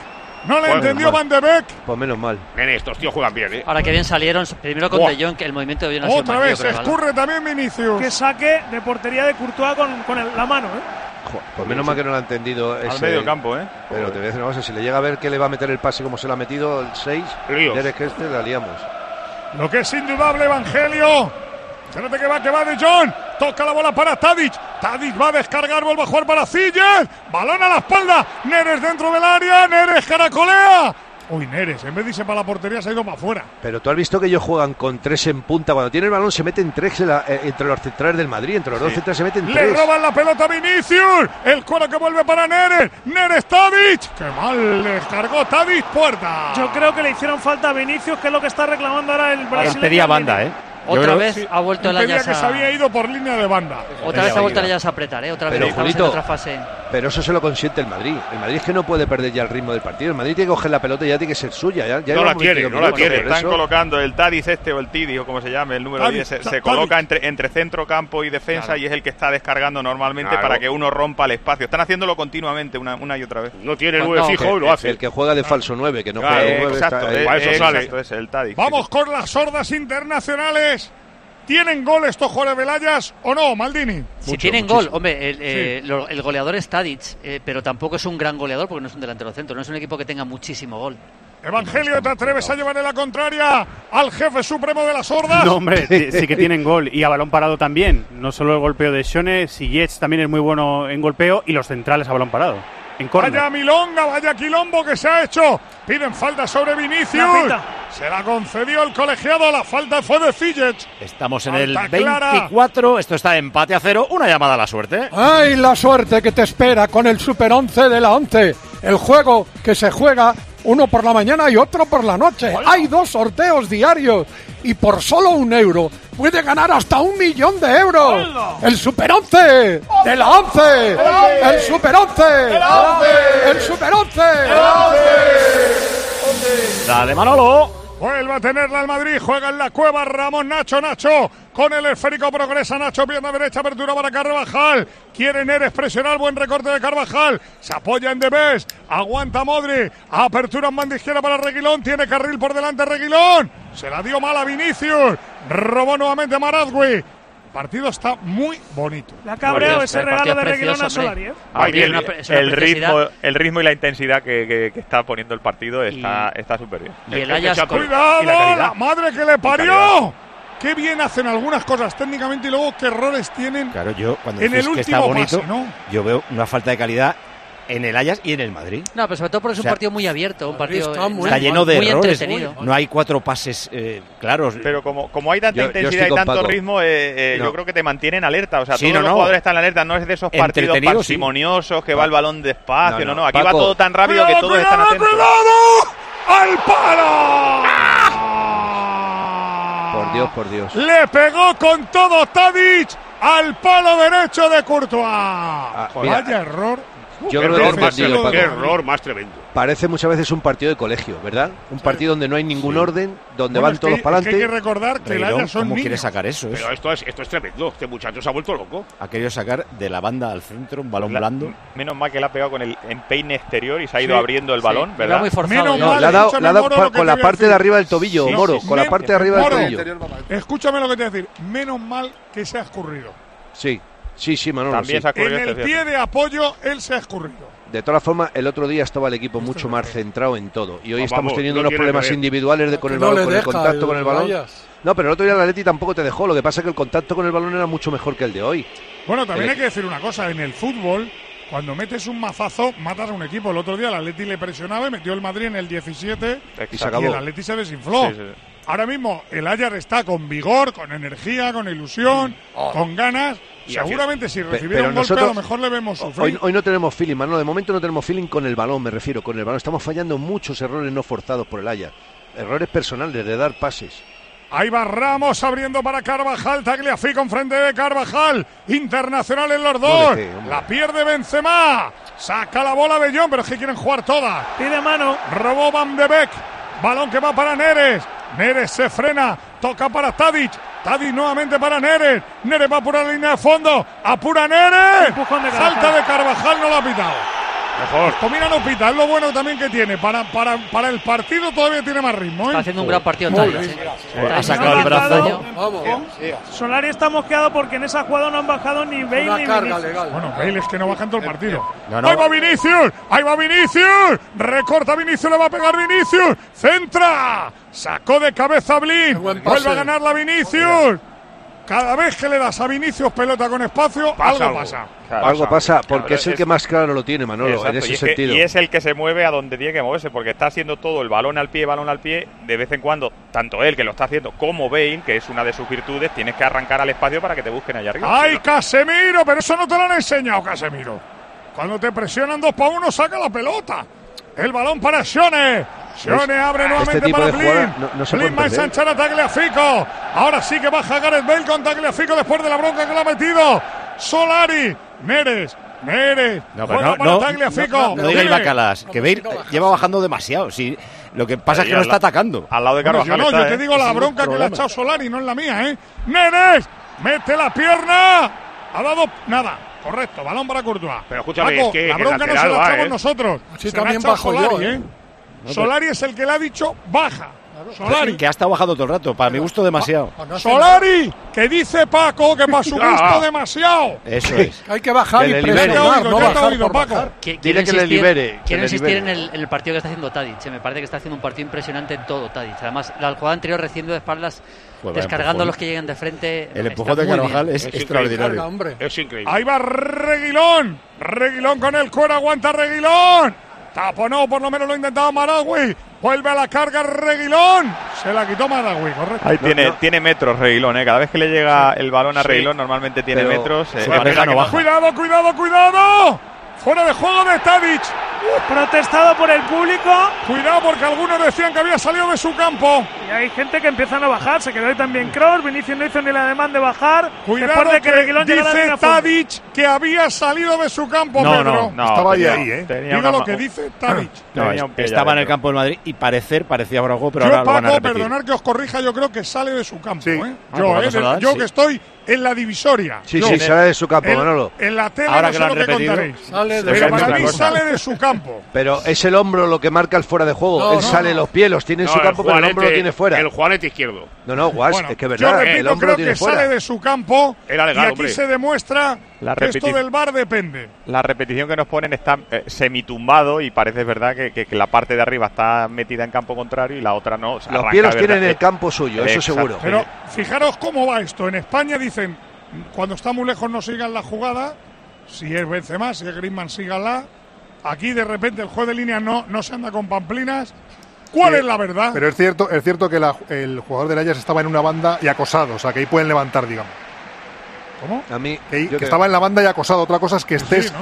[SPEAKER 1] Van de Beek.
[SPEAKER 4] Pues menos mal.
[SPEAKER 2] Estos tíos juegan bien, ¿eh?
[SPEAKER 5] Ahora que bien salieron, primero con De Jong, que el movimiento de Jong ha sido
[SPEAKER 1] otra vez, escurre también Vinicius.
[SPEAKER 3] Que saque de portería de Courtois con la mano,
[SPEAKER 4] Pues menos mal que no lo ha entendido
[SPEAKER 10] al medio campo,
[SPEAKER 4] Pero te voy a decir una cosa, si le llega a ver que le va a meter el pase como se lo ha metido el 6, ya que la liamos.
[SPEAKER 1] Lo que es indudable, Evangelio. Espérate que va De Jong. Toca la bola para Tadic. Tadic va a descargar, vuelve a jugar para Ziyech. Balón a la espalda. Neres dentro del área. Neres caracolea. Uy, Neres, en vez de irse para la portería, se ha ido para afuera.
[SPEAKER 4] Pero tú has visto que ellos juegan con 3 en punta. Cuando tiene el balón se meten 3 entre los centrales del Madrid. Entre los dos centrales se meten 3.
[SPEAKER 1] Le roban la pelota a Vinicius. El cuero que vuelve para Neres. Neres, Tadic. Qué mal descargó Tadic, puerta.
[SPEAKER 3] Yo creo que le hicieron falta a Vinicius, que es lo que está reclamando ahora el brasileño.
[SPEAKER 7] Pedía banda,
[SPEAKER 5] Otra vez ha vuelto el Ajax
[SPEAKER 1] que se había ido por línea de banda.
[SPEAKER 5] Otra vez ha vuelto el Ajax a apretar, Otra vez estamos en otra fase.
[SPEAKER 4] Pero eso se lo consiente el Madrid. El Madrid es que no puede perder ya el ritmo del partido. El Madrid tiene que coger la pelota y ya tiene que ser suya. Ya
[SPEAKER 2] no la tiene.
[SPEAKER 10] Están colocando el Tadic o el Tidi o como se llame, el número 10. Se coloca entre centro, campo y defensa, y es el que está descargando normalmente para que uno rompa el espacio. Están haciéndolo continuamente una y otra vez.
[SPEAKER 2] No tiene 9 fijo y lo hace.
[SPEAKER 4] El que juega de falso 9, que no juega de 9.
[SPEAKER 10] Exacto,
[SPEAKER 2] eso sale.
[SPEAKER 10] Es el Tadic.
[SPEAKER 1] Vamos con las sordas internacionales. ¿Tienen gol estos jugadores del Ajax o no, Maldini?
[SPEAKER 5] Si tienen gol, hombre, el goleador es Tadic, pero tampoco es un gran goleador porque no es un delantero centro, no es un equipo que tenga muchísimo gol.
[SPEAKER 1] Evangelio, ¿te atreves a llevarle la contraria al jefe supremo de las hordas?
[SPEAKER 8] No, hombre, sí que tienen gol y a balón parado también. No solo el golpeo de Shone, Ziyech también es muy bueno en golpeo y los centrales a balón parado.
[SPEAKER 1] Vaya milonga, vaya quilombo que se ha hecho. Piden falta sobre Vinicius. Se la concedió el colegiado. La falta fue de Ziyech.
[SPEAKER 7] Estamos en el 24. Esto está empate a 0. Una llamada a la suerte.
[SPEAKER 6] ¡Ay, la suerte que te espera con el Super 11 de la 11! El juego que se juega uno por la mañana y otro por la noche. ¡Hola! Hay 2 sorteos diarios. Y por solo €1 puede ganar hasta €1.000.000. ¡Hola! El Super 11 de la 11. El Super 11. El Super 11.
[SPEAKER 7] Dale, Manolo.
[SPEAKER 1] Vuelve a tenerla el Madrid, juega en la cueva Ramón, Nacho, con el esférico progresa Nacho, pierna derecha, apertura para Carvajal, quiere Neres presionar, buen recorte de Carvajal, se apoya en Debes, aguanta Modric, apertura en banda izquierda para Reguilón, tiene carril por delante Reguilón, se la dio mal a Vinicius, robó nuevamente Marazgui. El partido está muy bonito.
[SPEAKER 3] Le ha cabreado ese regalo de Reguilón a Solari,
[SPEAKER 10] el ritmo y la intensidad que está poniendo el partido está súper bien.
[SPEAKER 5] Y el Ajax
[SPEAKER 1] ¡cuidado! ¡La madre que le parió! Qué bien hacen algunas cosas técnicamente y luego qué errores tienen.
[SPEAKER 7] Claro, yo cuando
[SPEAKER 1] en el
[SPEAKER 7] último
[SPEAKER 1] último
[SPEAKER 7] está bonito,
[SPEAKER 1] pase, ¿no?
[SPEAKER 7] Yo veo una falta de calidad en el Ajax y en el Madrid.
[SPEAKER 5] No, pero sobre todo porque es un partido muy abierto, un partido
[SPEAKER 7] está lleno de errores.
[SPEAKER 5] Entretenido.
[SPEAKER 7] No hay 4 pases claros.
[SPEAKER 10] Pero como hay tanta intensidad y tanto ritmo, yo creo que te mantienen alerta. O sea, todos los jugadores están en alerta. No es de esos partidos parsimoniosos que va el balón despacio. No. Aquí va todo tan rápido que todos están atentos.
[SPEAKER 1] ¡Al palo!
[SPEAKER 4] Por Dios.
[SPEAKER 1] Le pegó con todo Tadic al palo derecho de Courtois. Vaya error.
[SPEAKER 4] Yo creo
[SPEAKER 2] qué error más tremendo.
[SPEAKER 4] Parece muchas veces un partido de colegio, ¿verdad? Un partido donde no hay ningún orden, donde van todos para adelante.
[SPEAKER 1] Hay que recordar que el Ajax son
[SPEAKER 7] ¿Cómo
[SPEAKER 1] niños.
[SPEAKER 7] quiere sacar eso?
[SPEAKER 2] Pero esto es tremendo. Este muchacho se ha vuelto loco.
[SPEAKER 7] Ha querido sacar de la banda al centro un balón blando.
[SPEAKER 10] Menos mal que le ha pegado con el empeine exterior y se ha ido abriendo el balón, ¿verdad?
[SPEAKER 5] Muy forzado.
[SPEAKER 4] Le ha dado con la parte de arriba del tobillo, Moro. Con la parte de arriba del tobillo.
[SPEAKER 1] Escúchame lo que te voy a decir. Menos mal que se ha escurrido.
[SPEAKER 4] Sí, Manolo.
[SPEAKER 10] También se ha escurrido.
[SPEAKER 1] En el pie de apoyo, él se ha escurrido.
[SPEAKER 4] De todas formas, el otro día estaba el equipo mucho más centrado en todo. Y hoy estamos teniendo unos problemas individuales con el balón, con el contacto con el balón. No, pero el otro día el Atleti tampoco te dejó. Lo que pasa es que el contacto con el balón era mucho mejor que el de hoy.
[SPEAKER 1] Bueno, también hay que decir una cosa. En el fútbol, cuando metes un mazazo, matas a un equipo. El otro día el Atleti le presionaba y metió el Madrid en el 17
[SPEAKER 4] y se acabó.
[SPEAKER 1] Y el Atleti se desinfló. Sí. Ahora mismo el Ajax está con vigor, con energía, con ilusión, con ganas. Seguramente si recibiera un golpe a lo mejor le vemos sufrir.
[SPEAKER 4] Hoy no tenemos feeling, Manolo. De momento no tenemos feeling con el balón, me refiero, con el balón. Estamos fallando muchos errores no forzados por el Ajax. Errores personales de dar pases.
[SPEAKER 1] Ahí va Ramos abriendo para Carvajal. Tagliafico en frente de Carvajal. Internacional en los dos. La pierde Benzema. Saca la bola de Jong, pero es que quieren jugar todas.
[SPEAKER 3] Pide mano.
[SPEAKER 1] Robó Van de Beek. Balón que va para Neres. Neres se frena. Toca para Tadic. Tadic nuevamente para Neres. Neres va por la línea de fondo. Apura Neres. Falta de Carvajal, no lo ha pitado.
[SPEAKER 2] Mejor.
[SPEAKER 1] Comina no pita, es lo bueno también que tiene. Para el partido todavía tiene más ritmo.
[SPEAKER 5] Está haciendo un gran partido Tadic.
[SPEAKER 7] Ha sacado el brazo.
[SPEAKER 3] Solari está mosqueado porque en esa jugada no han bajado ni Bale ni Vinicius.
[SPEAKER 1] Bueno, Bale es que no bajan todo el partido. ¡Ahí va Vinicius! ¡Ahí va Vinicius! Recorta Vinicius, le va a pegar Vinicius. ¡Centra! Sacó de cabeza Blin. Vuelve a ganar la Vinicius. Cada vez que le das a Vinicius pelota con espacio, algo pasa.
[SPEAKER 4] Claro, algo pasa, porque es el que más claro lo tiene, Manolo. Exacto, en ese sentido.
[SPEAKER 10] Y es el que se mueve a donde tiene que moverse, porque está haciendo todo el balón al pie, de vez en cuando, tanto él que lo está haciendo como Bale, que es una de sus virtudes, tienes que arrancar al espacio para que te busquen allá arriba.
[SPEAKER 1] ¡Ay, Casemiro! Pero eso no te lo han enseñado, Casemiro. Cuando te presionan 2-1, saca la pelota. El balón para Shone. Shone abre nuevamente para Blin. Blin va a ensanchar a Tagliafico. Ahora sí que baja Gareth Bale con Tagliafico después de la bronca que le ha metido Solari. Neres.
[SPEAKER 7] No digáis bacalas, que Bale lleva bajando demasiado. Sí, lo que pasa es que no está atacando.
[SPEAKER 10] Al lado de Carvajal.
[SPEAKER 1] Yo te digo la bronca que le ha echado Solari, no es la mía, ¿eh? Neres, mete la pierna. Ha dado nada. Correcto, balón para Courtois.
[SPEAKER 2] Pero escúchame,
[SPEAKER 1] Paco,
[SPEAKER 2] es que
[SPEAKER 1] la bronca no se la echamos nosotros.
[SPEAKER 6] Sí,
[SPEAKER 1] se
[SPEAKER 6] también
[SPEAKER 1] bajo
[SPEAKER 6] Solari,
[SPEAKER 1] yo, Solari es el que le ha dicho baja. Solari.
[SPEAKER 7] Que ha estado bajando todo el rato, para mi gusto demasiado.
[SPEAKER 1] Solari, que dice Paco que para su gusto demasiado.
[SPEAKER 7] Eso es.
[SPEAKER 6] Hay que bajar y presionar, no bajar por bajar.
[SPEAKER 4] Dile que le libere.
[SPEAKER 5] Quiero insistir en el partido que está haciendo Tadic. Me parece que está haciendo un partido impresionante en todo Tadic. Además, la jugada anterior recibiendo de espaldas, descargando a los que llegan de frente.
[SPEAKER 7] El empujón de Carvajal es extraordinario.
[SPEAKER 2] Es increíble.
[SPEAKER 1] Ahí va Reguilón. Reguilón con el cuero, aguanta Reguilón. Taponó, por lo menos lo intentaba Maragüi. Vuelve a la carga Reguilón. Se la quitó Maragüi, correcto.
[SPEAKER 10] Ahí tiene metros Reguilón, Cada vez que le llega el balón a Reguilón, normalmente tiene metros.
[SPEAKER 1] Cuidado. Fuera de juego de Tadic.
[SPEAKER 3] Protestado por el público.
[SPEAKER 1] Cuidado porque algunos decían que había salido de su campo.
[SPEAKER 3] Y hay gente que empiezan a bajar. Se quedó ahí también Kroos. Vinicius no hizo ni el ademán de bajar.
[SPEAKER 1] Cuidado de que Reguilón dice Tadic que había salido de su campo, Pedro.
[SPEAKER 11] No, estaba ahí,
[SPEAKER 1] Diga lo que dice Tadic.
[SPEAKER 7] Estaba en el campo del Madrid y parecía Bravo, pero
[SPEAKER 1] yo,
[SPEAKER 7] ahora lo van a
[SPEAKER 1] Paco,
[SPEAKER 7] repetir.
[SPEAKER 1] perdonar que os corrija, yo creo que sale de su campo.
[SPEAKER 11] Sí.
[SPEAKER 1] Yo que estoy en la divisoria.
[SPEAKER 4] Sí, sale de su campo, Manolo.
[SPEAKER 1] En la tele
[SPEAKER 7] ahora
[SPEAKER 1] no sé lo que contaréis. Pero para mí sale de su campo.
[SPEAKER 4] Pero es el hombro lo que marca el fuera de juego. Él sale los pies, los tiene en su campo, pero el hombro lo tiene fuera.
[SPEAKER 2] El Juanete izquierdo.
[SPEAKER 4] Guas, es que es verdad.
[SPEAKER 1] Yo repito,
[SPEAKER 4] el hombro
[SPEAKER 1] creo
[SPEAKER 4] lo tiene
[SPEAKER 1] que
[SPEAKER 4] fuera.
[SPEAKER 1] sale de su campo.
[SPEAKER 2] Era legal,
[SPEAKER 1] y aquí se demuestra que esto del VAR depende.
[SPEAKER 10] La repetición que nos ponen está semitumbado y parece verdad que la parte de arriba está metida en campo contrario y la otra no.
[SPEAKER 4] Los pies los tienen en el campo suyo, eso seguro.
[SPEAKER 1] Pero fijaros cómo va esto. En España dicen, cuando está muy lejos no sigan la jugada. Si es Benzema, si es Griezmann, síganla. Aquí de repente el juez de línea no se anda con pamplinas. ¿Cuál es la verdad?
[SPEAKER 11] Pero es cierto que el jugador del Ajax estaba en una banda y acosado, o sea que ahí pueden levantar, digamos.
[SPEAKER 1] ¿Cómo?
[SPEAKER 4] A mí,
[SPEAKER 11] que estaba en la banda y acosado. Otra cosa es que estés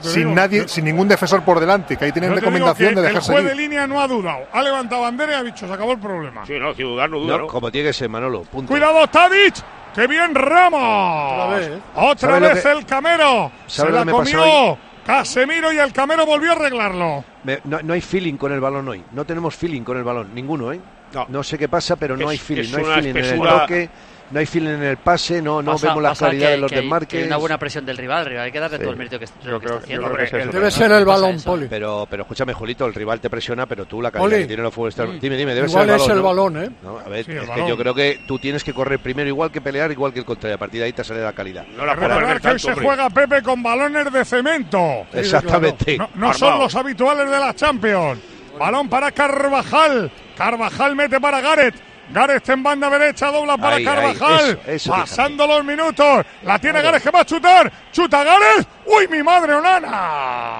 [SPEAKER 11] sin ningún defensor por delante, que ahí tienen recomendación de dejarse
[SPEAKER 1] el juez
[SPEAKER 11] ir.
[SPEAKER 1] de línea no ha dudado, ha levantado bandera y ha dicho, se acabó el problema.
[SPEAKER 2] Sí, no, sin dudar, no duda.
[SPEAKER 4] No, como tiene que ser, Manolo. Punto.
[SPEAKER 1] Cuidado, Tadic. ¡Qué bien Ramos! Otra vez el Camero. Se la comió Casemiro y el Camero volvió a arreglarlo.
[SPEAKER 4] No hay feeling con el balón hoy. No tenemos feeling con el balón. Ninguno, ¿eh? No sé qué pasa, pero no hay feeling. No hay feeling en el toque. No hay feeling en el pase, no vemos la claridad de los desmarques.
[SPEAKER 5] Hay una buena presión del rival, hay que darle todo el mérito que está haciendo.
[SPEAKER 6] Debe ser el balón, Poli.
[SPEAKER 4] Pero escúchame, Julito, el rival te presiona, pero tú la calidad que tiene los futbolistas. Dime, debe
[SPEAKER 6] ser el balón. Igual es el balón, ¿eh?
[SPEAKER 4] No, a ver, es que yo creo que tú tienes que correr primero igual que pelear, igual que el contrario. A partir de ahí te sale la calidad.
[SPEAKER 1] Recordar que hoy se juega, Pepe, con balones de cemento.
[SPEAKER 4] Exactamente.
[SPEAKER 1] No son los habituales de la Champions. Balón para Carvajal. Carvajal mete para Gareth. Gareth en banda derecha, dobla para Carvajal. Eso pasando los minutos. La tiene Gareth que va a chutar. Chuta Gareth. ¡Uy, mi madre, Onana!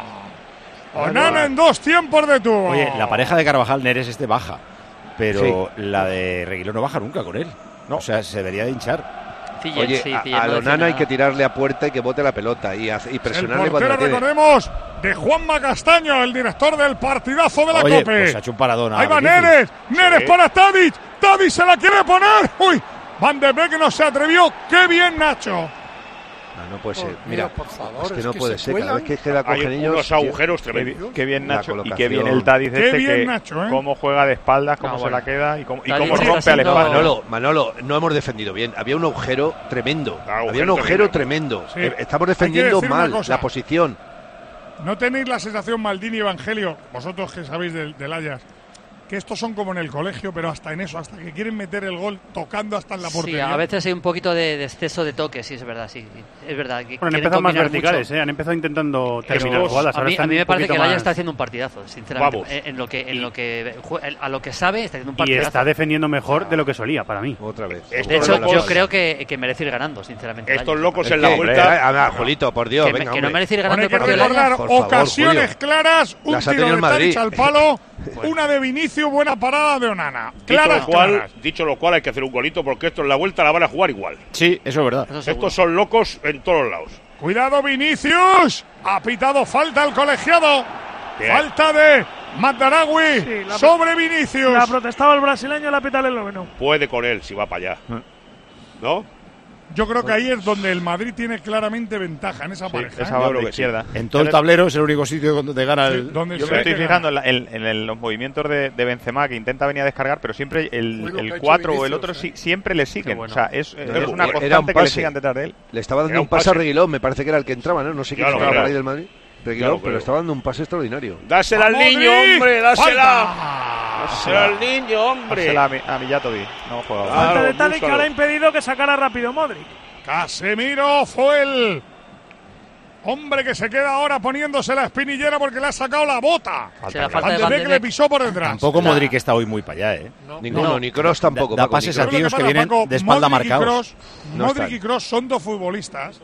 [SPEAKER 1] Onana en 2 tiempos de tubo.
[SPEAKER 7] Oye, la pareja de Carvajal Neres baja. Pero la de Reguilón no baja nunca con él. No. O sea, se debería de hinchar.
[SPEAKER 4] A Onana hay que tirarle a puerta y que bote la pelota y presionarle cuando la tiene.
[SPEAKER 1] Recordemos, de Juanma Castaño, el director del partidazo de la COPE.
[SPEAKER 7] Pues ha hecho un paradón.
[SPEAKER 1] Ahí va Neres. Neres para Tadic. Tadic se la quiere poner. ¡Uy! Van de Beek no se atrevió. ¡Qué bien, Nacho!
[SPEAKER 4] No puede ser. Mira, por favor, es que no puede ser. Cada vez que la coge niños,
[SPEAKER 2] unos agujeros tremendos.
[SPEAKER 10] Qué bien, Nacho. Y qué bien el Tadic que
[SPEAKER 1] Nacho,
[SPEAKER 10] cómo juega de espaldas, cómo se la queda y cómo rompe al espacio.
[SPEAKER 4] Manolo, no hemos defendido bien. Había un agujero tremendo. Había un agujero tremendo. Sí. Estamos defendiendo mal la posición.
[SPEAKER 1] ¿No tenéis la sensación, Maldini y Evangelio, vosotros que sabéis del Ajax, que estos son como en el colegio, pero hasta en eso, hasta que quieren meter el gol tocando hasta en la portería?
[SPEAKER 5] Sí, a veces hay un poquito de exceso de toque, sí, es verdad, sí. Es verdad.
[SPEAKER 8] Bueno, han empezado más verticales, han empezado intentando terminar jugadas.
[SPEAKER 5] A mí me parece que el Ajax está haciendo un partidazo, sinceramente. A lo que sabe, está haciendo un partidazo.
[SPEAKER 8] Y está defendiendo mejor de lo que solía, para mí.
[SPEAKER 4] Otra vez.
[SPEAKER 5] De hecho, yo creo que merece ir ganando, sinceramente.
[SPEAKER 2] Estos locos en la vuelta.
[SPEAKER 4] Julito, por Dios,
[SPEAKER 5] que no merece ir ganando el
[SPEAKER 1] partido. Hay que recordar ocasiones claras, un tiro de Tadic al palo, una de Vinicius, buena parada de Onana.
[SPEAKER 2] Dicho lo cual, hay que hacer un golito porque esto en la vuelta la van a jugar igual.
[SPEAKER 7] Sí, eso es verdad.
[SPEAKER 2] Estos son locos en todos lados.
[SPEAKER 1] Cuidado, Vinicius. Ha pitado falta el colegiado. Falta de Mataragüi sobre Vinicius.
[SPEAKER 3] La protestaba el brasileño, la pita el esloveno.
[SPEAKER 2] Puede con él si va para allá. ¿No?
[SPEAKER 1] Yo creo que ahí es donde el Madrid tiene claramente ventaja en esa pareja.
[SPEAKER 10] Esa banda izquierda.
[SPEAKER 7] En todo el tablero es el único sitio donde gana el.
[SPEAKER 10] Yo me estoy fijando en los movimientos de Benzema, que intenta venir a descargar, pero siempre el 4 o el otro siempre le siguen. O sea, es una constante que le sigan detrás de él.
[SPEAKER 4] Le estaba dando un pase a Reguilón, me parece que era el que entraba, ¿no? No sé quién estaba por ahí del Madrid. Reguilón, pero estaba dando un pase extraordinario.
[SPEAKER 2] ¡Dásela al niño, hombre! ¡Dásela! ¡Dásela al niño, hombre!
[SPEAKER 10] Dásela a Mijatovic. No juega.
[SPEAKER 3] Falta de Tadic que ahora ha impedido que sacara rápido Modric.
[SPEAKER 1] Casemiro fue el hombre que se queda ahora poniéndose la espinillera porque le ha sacado la bota. Van de Beek le pisó por detrás.
[SPEAKER 7] Tampoco Modric está hoy muy para allá, ¿eh?
[SPEAKER 4] Ninguno, ni Kroos tampoco.
[SPEAKER 7] Da pases a tíos que vienen de espalda marcados.
[SPEAKER 1] Modric y Kroos son dos futbolistas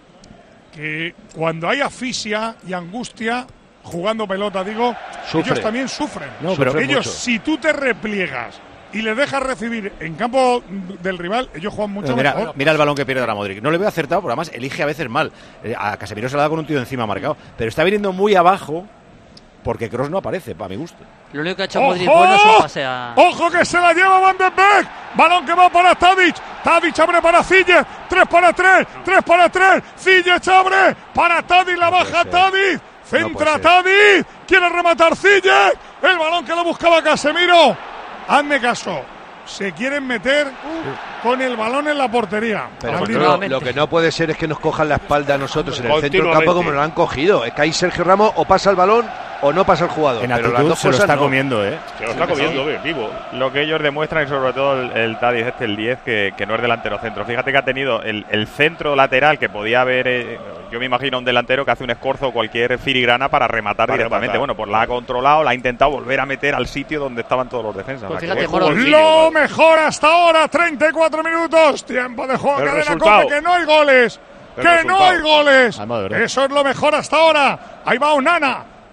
[SPEAKER 1] que cuando hay asfixia y angustia jugando pelota, ellos también sufren. Pero ellos, si tú te repliegas y les dejas recibir en campo del rival, ellos juegan mucho mejor.
[SPEAKER 7] Mira el balón que pierde ahora Modric. No le veo acertado, pero además elige a veces mal. A Casemiro se la da con un tío encima marcado. Pero está viniendo muy abajo porque Kroos no aparece, para mi gusto.
[SPEAKER 5] Lo único que ha hecho Modric bueno es un pase a...
[SPEAKER 1] ¡Ojo que se la lleva Van de Beek! Balón que va para Tadic. Tadic abre para Ziyech. 3 para 3. 3 para 3. Ziyech abre para Tadic. La baja Tadic. Centra Tadic. Quiere rematar Ziyech. El balón que lo buscaba Casemiro. Hazme caso. Se quieren meter con el balón en la portería.
[SPEAKER 4] Pero lo que no puede ser es que nos cojan la espalda a nosotros en el centro del campo como nos lo han cogido. Es que ahí Sergio Ramos o pasa el balón o no pasa el jugador.
[SPEAKER 7] En actitud se lo está comiendo, ¿eh?
[SPEAKER 2] Se lo está comiendo, vivo.
[SPEAKER 10] Lo que ellos demuestran, y sobre todo el Tadic el 10, que no es delantero centro. Fíjate que ha tenido el centro lateral que podía haber, yo me imagino un delantero que hace un escorzo o cualquier filigrana para rematar directamente. Bueno, pues la ha controlado, la ha intentado volver a meter al sitio donde estaban todos los defensas.
[SPEAKER 5] Pues fíjate,
[SPEAKER 1] lo mejor hasta ahora, 34 minutos, tiempo de juego, Cadena Cope, que no hay goles. Que no hay goles. Eso es lo mejor hasta ahora. Ahí va Onana.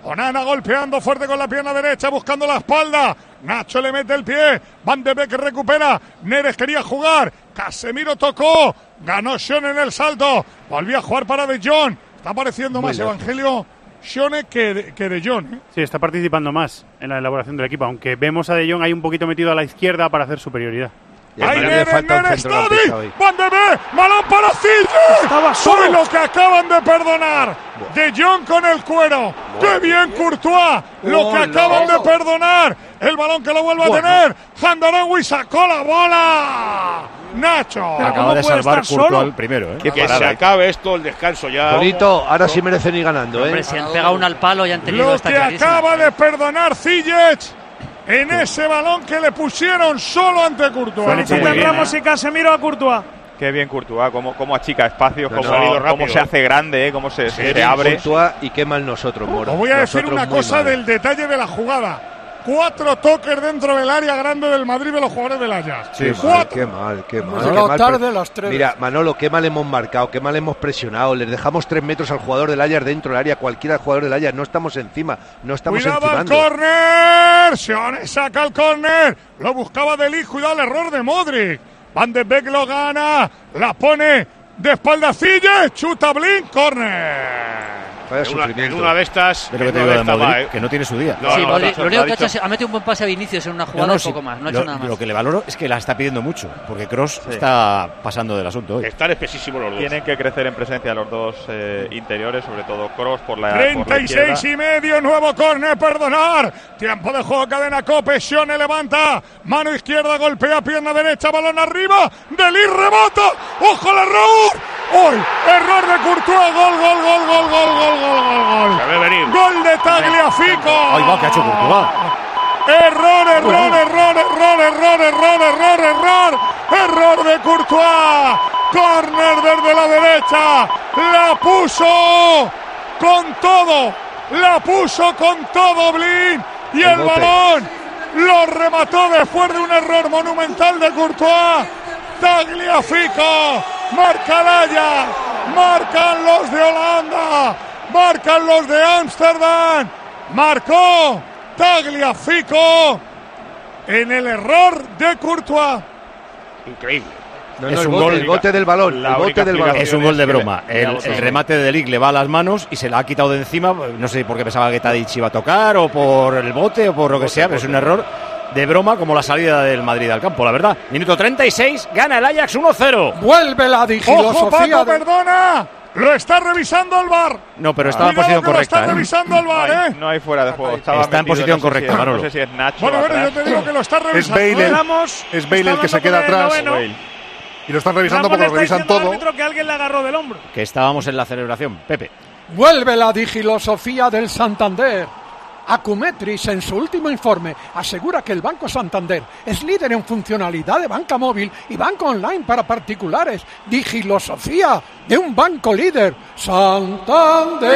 [SPEAKER 1] Onana golpeando fuerte con la pierna derecha, buscando la espalda. Nacho le mete el pie. Van de Beek recupera. Neres quería jugar. Casemiro tocó. Ganó Shone en el salto. Volvió a jugar para De Jong. Está apareciendo más Evangelio Shone que De Jong.
[SPEAKER 8] Sí, está participando más en la elaboración del equipo. Aunque vemos a De Jong ahí un poquito metido a la izquierda para hacer superioridad.
[SPEAKER 1] Ahí Neres, Van de Beek, balón para Ziyech.
[SPEAKER 3] Estaba solo.
[SPEAKER 1] Soy lo que acaban de perdonar. De Jong con el cuero. ¡Qué bien Courtois! Lo que acaban de perdonar. El balón que lo vuelve a tener. Handarawi sacó la bola. Nacho.
[SPEAKER 7] Acaba de salvar Courtois el primero.
[SPEAKER 2] Que se acabe esto, el descanso ya.
[SPEAKER 4] Bonito, ahora sí merecen ir ganando.
[SPEAKER 5] Hombre, si han pegado una al palo y han tenido
[SPEAKER 1] esta clarísima. Lo que acaba de perdonar Ziyech en ese balón que le pusieron solo ante Courtois.
[SPEAKER 3] Felicitan Ramos y Casemiro a Courtois.
[SPEAKER 10] Qué bien Courtois, cómo achica espacios, cómo se hace grande, cómo se abre.
[SPEAKER 4] Courtois y qué mal nosotros, Moro.
[SPEAKER 1] Os voy a decir una cosa del detalle de la jugada. 4 toques dentro del área grande del Madrid de los jugadores del Ajax.
[SPEAKER 4] Sí, qué mal.
[SPEAKER 6] Tarde las 3.
[SPEAKER 4] Mira, Manolo, qué mal hemos marcado, qué mal hemos presionado. Les dejamos 3 metros al jugador del Ajax dentro del área, cualquiera jugador del Ajax. No estamos encima, no estamos encimando.
[SPEAKER 1] ¡Cuidado al córner! Shone saca el córner. Lo buscaba De Ligt, cuidado el error de Modric. Van de Beek lo gana, la pone de espalda Ziyech, chuta Blind, córner.
[SPEAKER 2] En una de estas.
[SPEAKER 7] Pero que te digo de Modric, que no tiene su día.
[SPEAKER 5] Sí, Modric, lo único que ha hecho ha metido un buen pase a Vinicius en una jugada, un poco más, no ha hecho nada más.
[SPEAKER 7] Lo que le valoro es que la está pidiendo mucho, porque Kroos está pasando del asunto hoy.
[SPEAKER 2] Están espesísimos los dos.
[SPEAKER 10] Tienen que crecer en presencia los dos interiores, sobre todo Kroos por la
[SPEAKER 1] 36 y medio, nuevo córner, perdonar. Tiempo de juego, cadena Cope, Shone levanta, mano izquierda, golpea, pierna derecha, balón arriba, De Ligt rebota, ¡ojo al error! ¡Hoy! Error de Courtois, gol. Gol de Tagliafico.
[SPEAKER 7] ¡Ay, va, que ha hecho Courtois!
[SPEAKER 1] Error de Courtois. Córner desde la derecha. La puso con todo Blind. Y el balón lo remató después de un error monumental de Courtois. Tagliafico. Marca el Ajax. Marcan los de Holanda. Marcan los de Ámsterdam. Marcó Tagliafico en el error de Courtois.
[SPEAKER 2] Increíble.
[SPEAKER 4] El bote del balón.
[SPEAKER 7] Es un gol de broma. El remate de De Ligt le va a las manos y se la ha quitado de encima. No sé por qué pensaba que Tadic iba a tocar, o por el bote, o por lo que sea, pero es un error de broma, como la salida del Madrid al campo, la verdad. Minuto 36, gana el Ajax 1-0.
[SPEAKER 6] Vuelve la digilosofía.
[SPEAKER 1] ¡Ojo, Paco, perdona! Lo está revisando el VAR.
[SPEAKER 7] No, pero estaba en posición correcta.
[SPEAKER 1] Lo está revisando el VAR,
[SPEAKER 10] No hay fuera de juego.
[SPEAKER 7] Está en posición correcta, Manolo.
[SPEAKER 10] No sé si es Nacho.
[SPEAKER 1] Bueno, yo te digo que lo está revisando.
[SPEAKER 11] Es Bale el que se queda atrás. Y lo están revisando porque lo revisan todo.
[SPEAKER 3] Que alguien le agarró del hombro.
[SPEAKER 7] Que estábamos en la celebración, Pepe.
[SPEAKER 6] Vuelve la digilosofía del Santander. Acumetris, en su último informe, asegura que el Banco Santander es líder en funcionalidad de banca móvil y banco online para particulares. Digilosofía de un banco líder, Santander.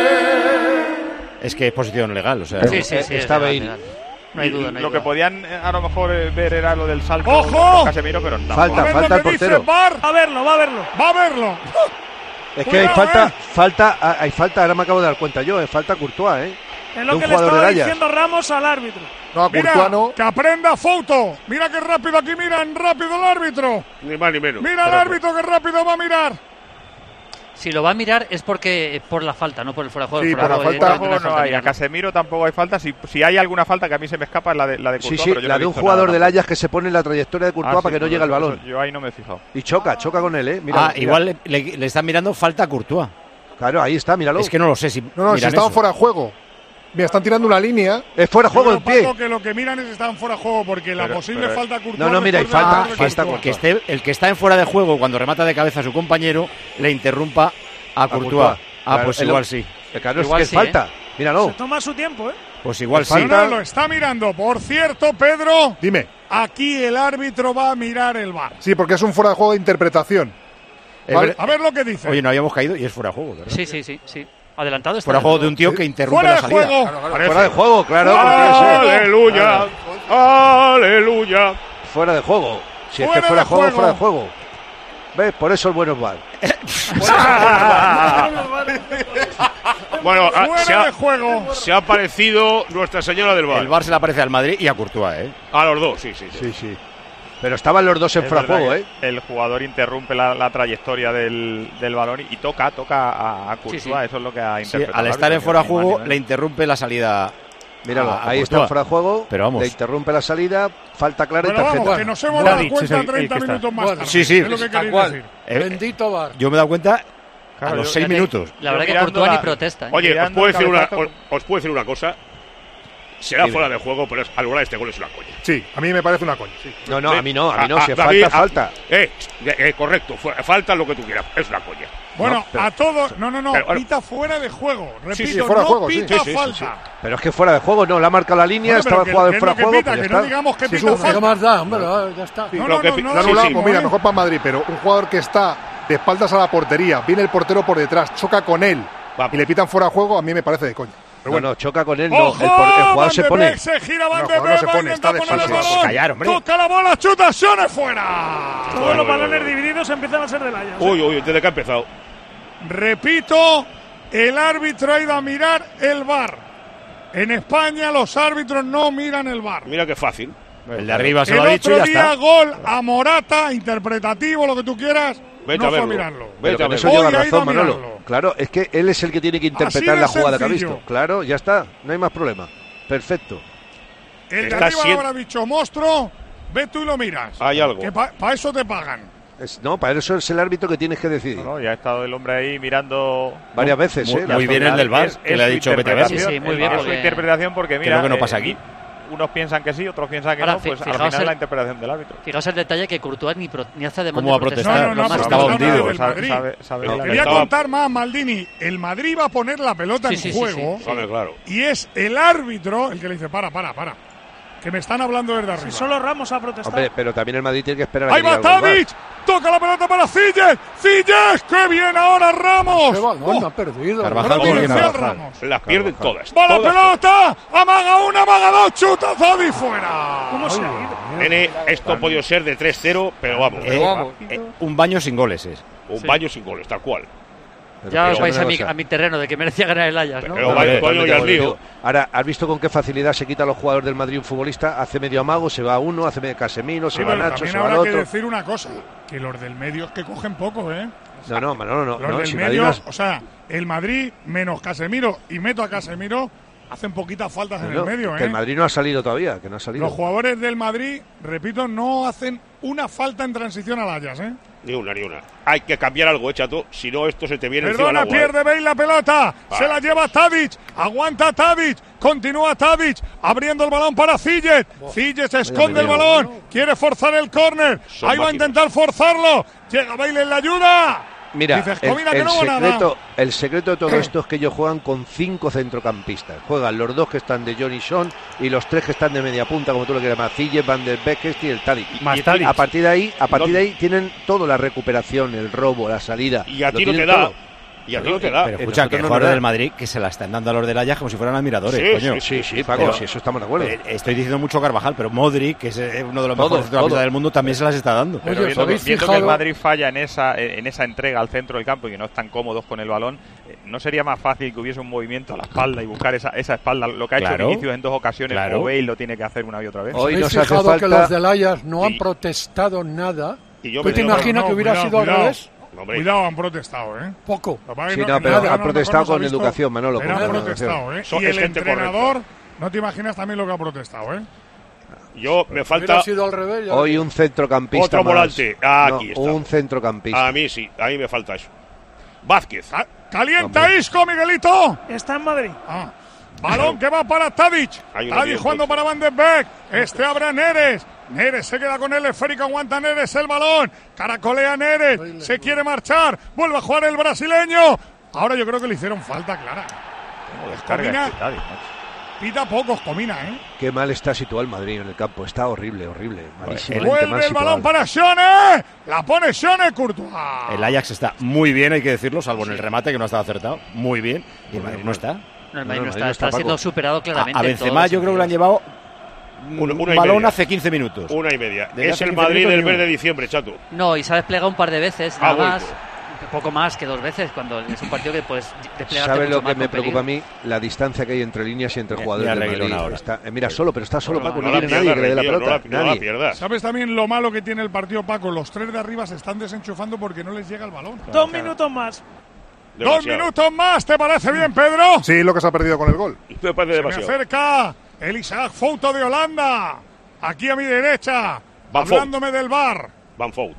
[SPEAKER 7] Es que es posición legal, o sea.
[SPEAKER 5] Sí, está bien. No hay duda.
[SPEAKER 10] Lo que podían a lo mejor ver era lo del salto.
[SPEAKER 1] ¡Ojo!
[SPEAKER 10] Casemiro, pero no.
[SPEAKER 4] Falta el portero.
[SPEAKER 3] Va a verlo.
[SPEAKER 4] Es que hay falta, ahora me acabo de dar cuenta yo, falta Courtois,
[SPEAKER 3] Es lo que le estaba diciendo Ramos al árbitro.
[SPEAKER 11] No, a Courtois no.
[SPEAKER 1] Que aprenda foto. Mira qué rápido aquí, rápido el árbitro.
[SPEAKER 2] Ni más ni menos.
[SPEAKER 1] Mira el árbitro que rápido va a mirar.
[SPEAKER 5] Si lo va a mirar es porque por la falta, no por el fuera de juego.
[SPEAKER 11] Sí, por la falta
[SPEAKER 10] no hay. A Casemiro tampoco hay falta. Si hay alguna falta que a mí se me escapa es la de Courtois.
[SPEAKER 4] Sí, la de un jugador del Ajax que se pone en la trayectoria de Courtois para que no llegue al balón.
[SPEAKER 10] Yo ahí no me he fijado.
[SPEAKER 4] Y choca con él, Mira.
[SPEAKER 7] Igual le están mirando falta a Courtois.
[SPEAKER 4] Claro, ahí está, míralo.
[SPEAKER 7] Es que no lo sé si.
[SPEAKER 11] No, si estaban fuera de juego. Mira, están tirando una línea.
[SPEAKER 4] Es fuera de juego el pie.
[SPEAKER 1] Que lo que miran es que están fuera de juego porque la posible falta a Courtois.
[SPEAKER 4] No, mira, hay falta.
[SPEAKER 7] El que está en fuera de juego cuando remata de cabeza a su compañero le interrumpa a Courtois. Pues igual sí.
[SPEAKER 4] Claro, es que es falta. Míralo.
[SPEAKER 3] Se toma su tiempo,
[SPEAKER 7] Pues igual sí.
[SPEAKER 1] Lo está mirando. Por cierto, Pedro.
[SPEAKER 11] Dime.
[SPEAKER 1] Aquí el árbitro va a mirar el VAR.
[SPEAKER 11] Sí, porque es un fuera de juego de interpretación.
[SPEAKER 1] ¿Vale? A ver lo que dice.
[SPEAKER 7] Oye, no habíamos caído y es fuera de juego, ¿verdad?
[SPEAKER 5] Sí. Adelantado está.
[SPEAKER 7] Fuera de juego de un tío que interrumpe la salida.
[SPEAKER 4] Fuera de juego, claro.
[SPEAKER 2] ¡Aleluya! ¡Aleluya!
[SPEAKER 4] Fuera de juego. Si es que fuera de juego, fuera de juego. ¿Ves? Por eso el bueno es VAR.
[SPEAKER 2] Bueno,
[SPEAKER 1] fuera de juego.
[SPEAKER 2] Se ha aparecido Nuestra Señora del VAR.
[SPEAKER 7] El VAR se le aparece al Madrid y a Courtois,
[SPEAKER 2] A los dos, sí.
[SPEAKER 4] Pero estaban los dos en fuera de juego,
[SPEAKER 10] El jugador interrumpe la trayectoria del balón y toca a Courtois. Sí. Eso es lo que ha interpretado.
[SPEAKER 7] Al estar en fuera de juego le interrumpe la salida.
[SPEAKER 4] Míralo, ahí está en fuera de juego, pero vamos. Le interrumpe la salida, falta clara y tarjeta.
[SPEAKER 1] Vamos, que nos hemos dado cuenta 30 minutos más tarde.
[SPEAKER 7] Sí.
[SPEAKER 1] Es lo que queréis decir.
[SPEAKER 6] Bendito VAR.
[SPEAKER 7] Yo me he dado cuenta a los 6 minutos.
[SPEAKER 5] La verdad que Courtois ni protesta.
[SPEAKER 2] Oye, os puedo decir una cosa. Será fuera de juego, pero al volar este gol es una coña.
[SPEAKER 11] Sí, a mí me parece una coña. Sí.
[SPEAKER 4] No, a mí no. Si falta.
[SPEAKER 2] Correcto, falta lo que tú quieras, es una coña.
[SPEAKER 1] Bueno, a todos. No, pita fuera de juego. Repito,
[SPEAKER 11] fuera de juego,
[SPEAKER 1] pita falta.
[SPEAKER 4] Pero es que fuera de juego, no, la marca la línea, estaba el jugador fuera de juego.
[SPEAKER 1] Que no digamos que pita falta.
[SPEAKER 6] ¿Qué más da? Hombre, ya está.
[SPEAKER 11] No, mira, mejor para Madrid, pero un jugador que está de espaldas a la portería, viene el portero por detrás, choca con él y le pitan fuera de juego, a mí me parece de coña.
[SPEAKER 4] No, choca con él, no. El jugador se pone.
[SPEAKER 1] Se gira Van de Beek,
[SPEAKER 11] se pone, está de falso.
[SPEAKER 1] Toca la bola, chuta, Sione fuera. Todos los balones divididos empiezan a ser del Ajax.
[SPEAKER 2] Uy, desde que ha empezado.
[SPEAKER 1] Repito, el árbitro ha ido a mirar el VAR. En España los árbitros no miran el VAR.
[SPEAKER 2] Mira qué fácil.
[SPEAKER 7] El de arriba se lo ha dicho y ya está.
[SPEAKER 1] El otro día gol a Morata, interpretativo, lo que tú quieras.
[SPEAKER 2] Vete
[SPEAKER 1] no
[SPEAKER 2] a
[SPEAKER 1] fue
[SPEAKER 2] verlo.
[SPEAKER 1] a mirarlo.
[SPEAKER 4] Pero con eso lleva razón, Manolo. Claro, es que él es el que tiene que interpretar la jugada que ha visto. Claro, ya está, no hay más problema. Perfecto.
[SPEAKER 1] El de arriba lo habrá dicho, monstruo, ve tú y lo miras.
[SPEAKER 2] Hay algo.
[SPEAKER 1] Que para eso te pagan.
[SPEAKER 4] No, para eso es el árbitro que tienes que decidir.
[SPEAKER 10] No, ya ha estado el hombre ahí mirando
[SPEAKER 4] varias veces.
[SPEAKER 7] Muy bien el del VAR, que le ha dicho vete a ver.
[SPEAKER 10] Sí, muy bien. Es su interpretación porque mira,
[SPEAKER 7] lo que no pasa aquí.
[SPEAKER 10] Unos piensan que sí, otros piensan que
[SPEAKER 5] ahora,
[SPEAKER 10] no, pues al final la interpretación del árbitro.
[SPEAKER 5] Fijaos el detalle que Courtois ni hace de
[SPEAKER 7] ¿Cómo va a protestar?
[SPEAKER 1] No,
[SPEAKER 7] estaba hundido.
[SPEAKER 1] Quería contar más, Maldini. El Madrid va a poner la pelota en juego.
[SPEAKER 2] Claro.
[SPEAKER 1] Y es el árbitro el que le dice, para. Que me están hablando desde arriba.
[SPEAKER 3] Si solo Ramos ha protestado.
[SPEAKER 4] Hombre, pero también el Madrid tiene que esperar a
[SPEAKER 1] ¡ahí va Tadic! ¡Toca la pelota para Ziyech! ¡Qué bien ahora Ramos!
[SPEAKER 6] ¡Qué balón ha perdido!
[SPEAKER 7] Carvajal tiene que Carvajal.
[SPEAKER 2] Las pierden todas.
[SPEAKER 1] ¡Va la pelota! ¡Amaga una, amaga dos! ¡Chuta Tadic fuera! ¿Cómo se ha ido?
[SPEAKER 2] Nene, esto ha podido ser de 3-0, pero vamos.
[SPEAKER 7] Un baño sin goles es.
[SPEAKER 2] Un baño sin goles, tal cual.
[SPEAKER 5] Ya os vais a mi terreno de que merecía ganar el Ajax, ¿no?
[SPEAKER 2] Pero
[SPEAKER 4] ahora, ¿has visto con qué facilidad se quita a los jugadores del Madrid un futbolista? Hace medio amago, se va uno, hace medio Casemiro, se va Nacho, se va el otro.
[SPEAKER 1] También habrá que decir una cosa, que los del medio es que cogen poco, ¿eh?
[SPEAKER 4] No.
[SPEAKER 1] Los del medio, o sea, el Madrid menos Casemiro y meto a Casemiro hacen poquitas faltas en el medio, ¿eh?
[SPEAKER 4] Que el Madrid no ha salido todavía, que no ha salido.
[SPEAKER 1] Los jugadores del Madrid, repito, no hacen una falta en transición al Ajax, ¿eh?
[SPEAKER 2] Ni una. Hay que cambiar algo, Chato. Si no, esto se te viene encima.
[SPEAKER 1] Perdona, pierde Bale la pelota. Se la lleva Tadic. Aguanta Tadic. Continúa Tadic. Abriendo el balón para Ziyech. Ziyech esconde el balón. Quiere forzar el córner. Ahí va a intentar forzarlo. Llega Bale en la ayuda.
[SPEAKER 4] Mira,
[SPEAKER 1] dices,
[SPEAKER 4] el secreto de todo esto es que ellos juegan con 5 centrocampistas. Juegan los 2 que están de John y Son y los 3 que están de media punta, como tú lo quieras, Ziyech, Van de Beek y el Tadic. A partir de ahí tienen toda la recuperación, el robo, la salida.
[SPEAKER 2] Y a ti no te da.
[SPEAKER 7] Pero escucha, que jugadores del Madrid que se la están dando a los del Ajax como si fueran admiradores, coño.
[SPEAKER 4] Sí, Paco, sí, eso estamos de acuerdo.
[SPEAKER 7] Estoy diciendo mucho Carvajal, pero Modric, que es uno de los mejores centrocampistas del mundo, también se las está dando.
[SPEAKER 10] Pero viendo que el Madrid falla en esa entrega al centro del campo y que no están cómodos con el balón, ¿no sería más fácil que hubiese un movimiento a la espalda y buscar esa espalda? Lo que ha hecho Vinicius en 2 ocasiones, o Bale lo tiene que hacer una y otra vez.
[SPEAKER 6] Hoy nos hace falta que los del Ajax no han protestado nada. ¿Tú te imaginas que hubiera sido al revés?
[SPEAKER 1] Cuidado, han protestado, ¿eh?
[SPEAKER 6] Poco.
[SPEAKER 4] Pero han protestado con educación, Manolo.
[SPEAKER 1] Han protestado, ¿eh? Y el entrenador, no te imaginas también lo que ha protestado, ¿eh?
[SPEAKER 2] Me falta
[SPEAKER 6] sido al revés,
[SPEAKER 4] hoy un centrocampista.
[SPEAKER 2] Otro volante. Aquí está.
[SPEAKER 4] Un centrocampista.
[SPEAKER 2] A mí sí, a mí me falta eso. Vázquez.
[SPEAKER 1] Calienta Isco, Miguelito. Está en Madrid. Balón que va para Tadic. Tadic jugando para Van de Beek. Abre a Neres. Neres se queda con el esférico, aguanta Neres el balón. Caracolea Neres. Se quiere marchar. Vuelve a jugar el brasileño. Ahora yo creo que le hicieron falta clara. Pita pocos, Comina, ¿eh?
[SPEAKER 4] Qué mal está situado el Madrid en el campo. Está horrible.
[SPEAKER 1] Vuelve el balón para Sione. La pone Sione, Courtois.
[SPEAKER 7] El Ajax está muy bien, hay que decirlo, salvo en el remate que no ha estado acertado. Muy bien. Y el Madrid no está.
[SPEAKER 5] No, el Madrid no está siendo superado claramente.
[SPEAKER 7] A Benzema yo creo que le han llevado un balón hace 15 minutos.
[SPEAKER 2] 1,5. Es el Madrid del mes de diciembre, Chato.
[SPEAKER 5] No, y se ha desplegado un par de veces, nada más. poco más que 2 veces, cuando es un partido que puedes desplegarte.
[SPEAKER 4] ¿Sabes
[SPEAKER 5] mucho
[SPEAKER 4] lo que
[SPEAKER 5] más
[SPEAKER 4] me
[SPEAKER 5] con
[SPEAKER 4] preocupa a
[SPEAKER 5] peligro?
[SPEAKER 4] mí? La distancia que hay entre líneas y entre jugadores de Madrid.
[SPEAKER 7] Ahora.
[SPEAKER 4] Está, mira, solo, pero está solo Paco, no
[SPEAKER 2] la
[SPEAKER 4] viene nadie que le dé la
[SPEAKER 2] pierdas,
[SPEAKER 4] pelota.
[SPEAKER 2] no la
[SPEAKER 4] Nadie.
[SPEAKER 2] pierdas.
[SPEAKER 1] ¿Sabes también lo malo que tiene el partido, Paco? Los 3 de arriba se están desenchufando porque no les llega el balón.
[SPEAKER 3] 2 minutos más.
[SPEAKER 1] 2 minutos más, ¿te parece bien, Pedro?
[SPEAKER 11] Sí, lo que se ha perdido con el gol.
[SPEAKER 2] Me parece
[SPEAKER 1] Se me
[SPEAKER 2] demasiado.
[SPEAKER 1] acerca el Isaac Fouto de Holanda. Aquí a mi derecha,
[SPEAKER 2] Van
[SPEAKER 1] hablándome del bar.
[SPEAKER 2] Van Fout.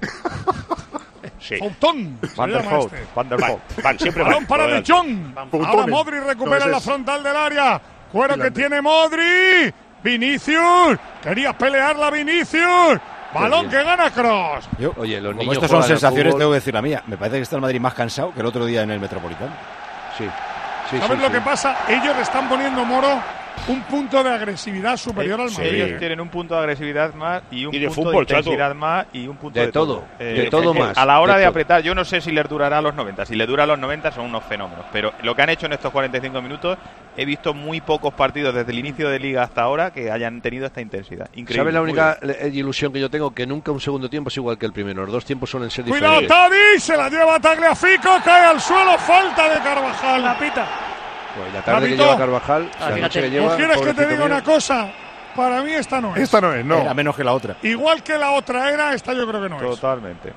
[SPEAKER 2] Sí.
[SPEAKER 1] Foutón. se
[SPEAKER 7] Van der
[SPEAKER 1] llama
[SPEAKER 7] Voort,
[SPEAKER 1] este.
[SPEAKER 7] Van der Voort.
[SPEAKER 2] Van, siempre
[SPEAKER 1] Balón
[SPEAKER 2] van.
[SPEAKER 1] para
[SPEAKER 2] por
[SPEAKER 1] De
[SPEAKER 2] delante.
[SPEAKER 1] Jong. Ahora Modric recupera en la frontal del área. Cuero que tiene Modric. Vinicius. Querías pelearla, Vinicius. Balón que gana Kroos.
[SPEAKER 4] Oye, los
[SPEAKER 7] Como
[SPEAKER 4] niños
[SPEAKER 7] estas son
[SPEAKER 4] juegan al
[SPEAKER 7] sensaciones,
[SPEAKER 4] fútbol.
[SPEAKER 7] tengo que decir la mía. Me parece que está el Madrid más cansado que el otro día en el Metropolitano.
[SPEAKER 4] Sí.
[SPEAKER 1] ¿Sabes lo que pasa? Ellos le están poniendo, Moro, un punto de agresividad superior al Madrid.
[SPEAKER 10] Ellos tienen un punto de agresividad más y un
[SPEAKER 2] Y de
[SPEAKER 10] punto
[SPEAKER 2] fútbol,
[SPEAKER 10] de intensidad
[SPEAKER 2] chato.
[SPEAKER 10] más y un punto
[SPEAKER 4] De
[SPEAKER 10] de
[SPEAKER 4] todo, de todo más,
[SPEAKER 10] A la hora
[SPEAKER 4] de
[SPEAKER 10] de
[SPEAKER 4] todo.
[SPEAKER 10] apretar, yo no sé si les durará a los 90. Si les dura a los 90 son unos fenómenos. Pero lo que han hecho en estos 45 minutos, he visto muy pocos partidos desde el inicio de Liga hasta ahora que hayan tenido esta intensidad. Increíble.
[SPEAKER 4] ¿Sabes la única ilusión que yo tengo? Que nunca un segundo tiempo es igual que el primero. Los 2 tiempos suelen ser
[SPEAKER 1] Cuidado,
[SPEAKER 4] diferentes.
[SPEAKER 1] Tadic, se la lleva Tagliafico, cae al suelo, falta de Carvajal.
[SPEAKER 3] La pita.
[SPEAKER 4] Pues la tarde que
[SPEAKER 1] Papito.
[SPEAKER 4] lleva Carvajal, la
[SPEAKER 5] fíjate,
[SPEAKER 4] noche que
[SPEAKER 1] ¿O
[SPEAKER 4] lleva...
[SPEAKER 1] quieres que te
[SPEAKER 4] pobrecito
[SPEAKER 1] diga
[SPEAKER 4] mío.
[SPEAKER 1] una cosa? Para mí esta no es.
[SPEAKER 11] Esta no es, no.
[SPEAKER 7] Era menos que la otra.
[SPEAKER 1] Igual que la otra era, esta yo creo que no es.
[SPEAKER 10] Totalmente.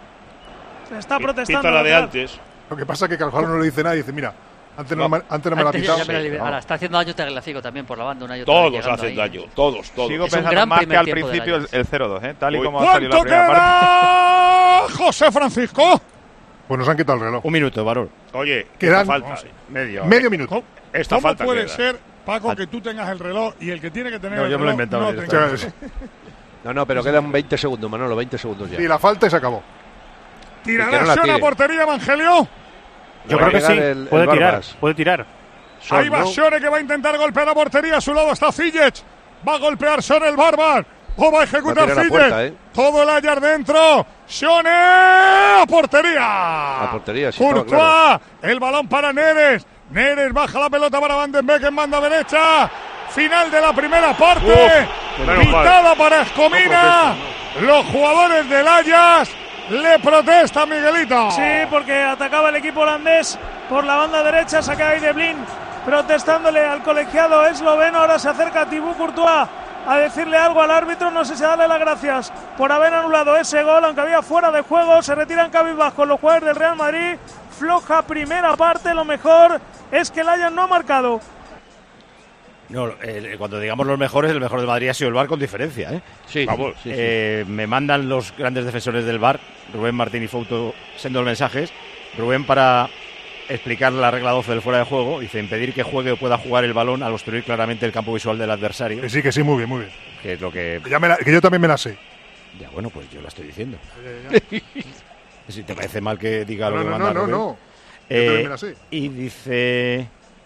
[SPEAKER 3] Se está protestando.
[SPEAKER 2] Pita la de
[SPEAKER 3] lateral.
[SPEAKER 2] antes.
[SPEAKER 11] Lo que pasa es que Carvajal no le dice nada y dice, mira, antes no me la ha
[SPEAKER 5] Antes
[SPEAKER 11] pitado.
[SPEAKER 5] ya me la libera.
[SPEAKER 11] Sí,
[SPEAKER 5] Ahora está haciendo daño Tagliafico también por la banda. Una y otra vez
[SPEAKER 2] Todos
[SPEAKER 5] llegando
[SPEAKER 2] hacen
[SPEAKER 5] ahí.
[SPEAKER 2] daño. Todos.
[SPEAKER 10] Sigo
[SPEAKER 5] Es un
[SPEAKER 10] pensando
[SPEAKER 5] gran
[SPEAKER 10] más que
[SPEAKER 5] primer
[SPEAKER 10] al
[SPEAKER 5] tiempo del
[SPEAKER 10] principio
[SPEAKER 5] Ajax.
[SPEAKER 10] el 0-2, tal y
[SPEAKER 2] Uy.
[SPEAKER 10] como ha salido la
[SPEAKER 1] ¿Cuánto
[SPEAKER 10] primera parte.
[SPEAKER 1] queda, José Francisco?
[SPEAKER 11] Pues nos han quitado el reloj.
[SPEAKER 7] Un minuto, Varón.
[SPEAKER 2] Oye,
[SPEAKER 11] Quedan-
[SPEAKER 2] esta falta.
[SPEAKER 11] Medio minuto.
[SPEAKER 2] Esta
[SPEAKER 1] ¿Cómo
[SPEAKER 2] falta
[SPEAKER 1] puede
[SPEAKER 2] queda.
[SPEAKER 1] ser, Paco, que tú tengas el reloj y el que tiene que tener
[SPEAKER 7] No,
[SPEAKER 1] el
[SPEAKER 7] yo me lo he
[SPEAKER 1] reloj
[SPEAKER 7] inventado
[SPEAKER 1] no
[SPEAKER 7] directamente.
[SPEAKER 1] tenga el reloj?
[SPEAKER 4] No, pero quedan 20 segundos, Manolo, 20 segundos ya.
[SPEAKER 11] Y la falta y se acabó.
[SPEAKER 1] ¿Tirará
[SPEAKER 4] Que no la
[SPEAKER 1] Sion a
[SPEAKER 4] tire.
[SPEAKER 1] portería, Evangelio?
[SPEAKER 8] Yo
[SPEAKER 4] Va a
[SPEAKER 8] creo que
[SPEAKER 4] llegar
[SPEAKER 8] sí.
[SPEAKER 4] el
[SPEAKER 8] Puede tirar.
[SPEAKER 4] Barbas.
[SPEAKER 8] Puede tirar.
[SPEAKER 4] Son,
[SPEAKER 1] Ahí va
[SPEAKER 4] ¿no?
[SPEAKER 1] Sione que va a intentar golpear a portería. A su lado está Ziyech. Va a golpear Sione el Bárbaro. O va a ejecutar
[SPEAKER 4] Va a tirar a
[SPEAKER 1] Ziyech.
[SPEAKER 4] puerta,
[SPEAKER 1] Todo el Ajax dentro. Sione a portería.
[SPEAKER 4] A portería, sí,
[SPEAKER 1] Courtois.
[SPEAKER 4] estaba
[SPEAKER 1] El balón para Neres. Neres baja la pelota para Van den Beek en banda derecha. Final de la primera parte.
[SPEAKER 2] menos
[SPEAKER 1] Pitada para Escomina. Los jugadores del Ajax le protestan, Miguelito.
[SPEAKER 3] Sí, porque atacaba el equipo holandés por la banda derecha. Saca ahí de Blin protestándole al colegiado esloveno. Ahora se acerca Thibaut Courtois a decirle algo al árbitro. No sé si darle las gracias por haber anulado ese gol, aunque había fuera de juego. Se retiran cabizbajos los jugadores del Real Madrid. Floja primera parte. Lo mejor es que el Ajax no ha marcado.
[SPEAKER 7] No, cuando digamos los mejores, el mejor de Madrid ha sido el VAR con diferencia, ¿eh?
[SPEAKER 4] Sí,
[SPEAKER 2] Vamos.
[SPEAKER 4] sí, sí.
[SPEAKER 7] Me mandan los grandes defensores del VAR, Rubén Martín y Fouto, sendos mensajes. Rubén, para explicar la regla 12 del fuera de juego, dice: impedir que juegue o pueda jugar el balón al obstruir claramente el campo visual del adversario.
[SPEAKER 11] Que sí, muy bien, muy bien.
[SPEAKER 7] Que es lo que...
[SPEAKER 11] Que yo también me la sé.
[SPEAKER 7] Ya, bueno, pues yo la estoy diciendo. Si te parece mal que diga lo que
[SPEAKER 11] No,
[SPEAKER 7] manda
[SPEAKER 11] no,
[SPEAKER 7] Rubén.
[SPEAKER 11] no. Yo también me la sé.
[SPEAKER 7] Y dice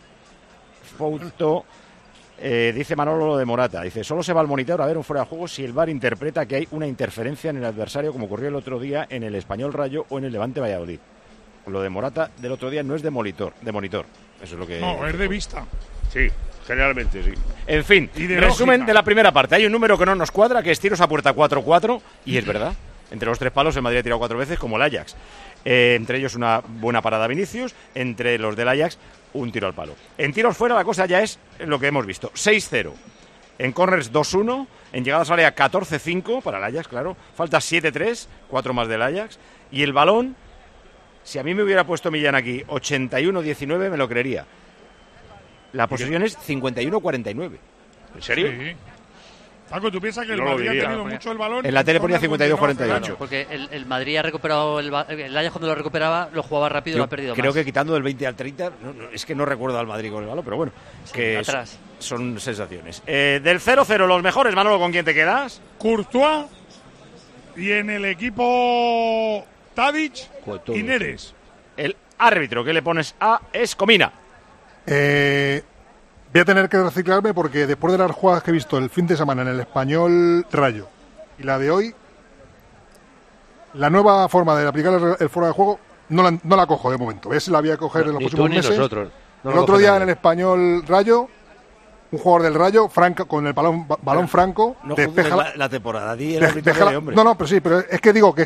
[SPEAKER 7] Fouto, dice Manolo lo de Morata, dice: solo se va al monitor a ver un fuera de juego si el VAR interpreta que hay una interferencia en el adversario, como ocurrió el otro día en el Español Rayo o en el Levante Valladolid. Lo de Morata del otro día no es de monitor. Eso es lo que...
[SPEAKER 1] No, es de vista.
[SPEAKER 2] Sí, generalmente sí.
[SPEAKER 7] En fin,
[SPEAKER 1] Y de
[SPEAKER 7] resumen
[SPEAKER 1] lógica.
[SPEAKER 7] de la primera parte. Hay un número que no nos cuadra, que es tiros a puerta 4-4, y es verdad. Entre los 3 palos el Madrid ha tirado 4 veces, como el Ajax. Entre ellos una buena parada Vinicius, entre los del Ajax un tiro al palo. En tiros fuera la cosa ya es lo que hemos visto. 6-0. En corners 2-1. En llegadas al área 14-5 para el Ajax, claro. Falta 7-3, 4 más del Ajax. Y el balón, si a mí me hubiera puesto Millán aquí 81-19, me lo creería. La posesión es 51-49.
[SPEAKER 2] ¿En serio?
[SPEAKER 1] Sí. Paco, ¿tú piensas que el
[SPEAKER 2] No lo
[SPEAKER 1] Madrid ha
[SPEAKER 2] diría.
[SPEAKER 1] tenido mucho el balón?
[SPEAKER 7] En la tele ponía
[SPEAKER 1] Corner, porque no hace
[SPEAKER 7] 52-48.
[SPEAKER 1] daño?
[SPEAKER 5] Porque el Madrid ha recuperado el Ajax cuando lo recuperaba, lo jugaba rápido y lo ha perdido
[SPEAKER 7] Creo
[SPEAKER 5] más.
[SPEAKER 7] que quitando del 20 al 30, es que no recuerdo al Madrid con el balón, pero bueno, que
[SPEAKER 5] atrás.
[SPEAKER 7] son sensaciones. Del 0-0, los mejores, Manolo, ¿con quién te quedas?
[SPEAKER 1] Courtois y en el equipo Tadic
[SPEAKER 4] Joder, todos,
[SPEAKER 1] y Neres.
[SPEAKER 7] El árbitro que le pones a Escomina.
[SPEAKER 11] Voy a tener que reciclarme porque después de las jugadas que he visto el fin de semana en el Español Rayo y la de hoy, la nueva forma de aplicar el fuera de juego no la cojo de momento. Es la voy a coger en los
[SPEAKER 4] Ni
[SPEAKER 11] próximos
[SPEAKER 4] tú ni
[SPEAKER 11] meses.
[SPEAKER 4] nosotros. No
[SPEAKER 11] El
[SPEAKER 4] lo
[SPEAKER 11] otro
[SPEAKER 4] coge
[SPEAKER 11] día
[SPEAKER 4] nadie.
[SPEAKER 11] en el Español Rayo, un jugador del Rayo, Franco, con el balón franco,
[SPEAKER 7] No
[SPEAKER 11] despeja
[SPEAKER 7] juzgues la temporada, di el
[SPEAKER 11] de-
[SPEAKER 7] árbitro
[SPEAKER 11] deja la-
[SPEAKER 7] de hombre.
[SPEAKER 11] No, pero sí, pero es que digo que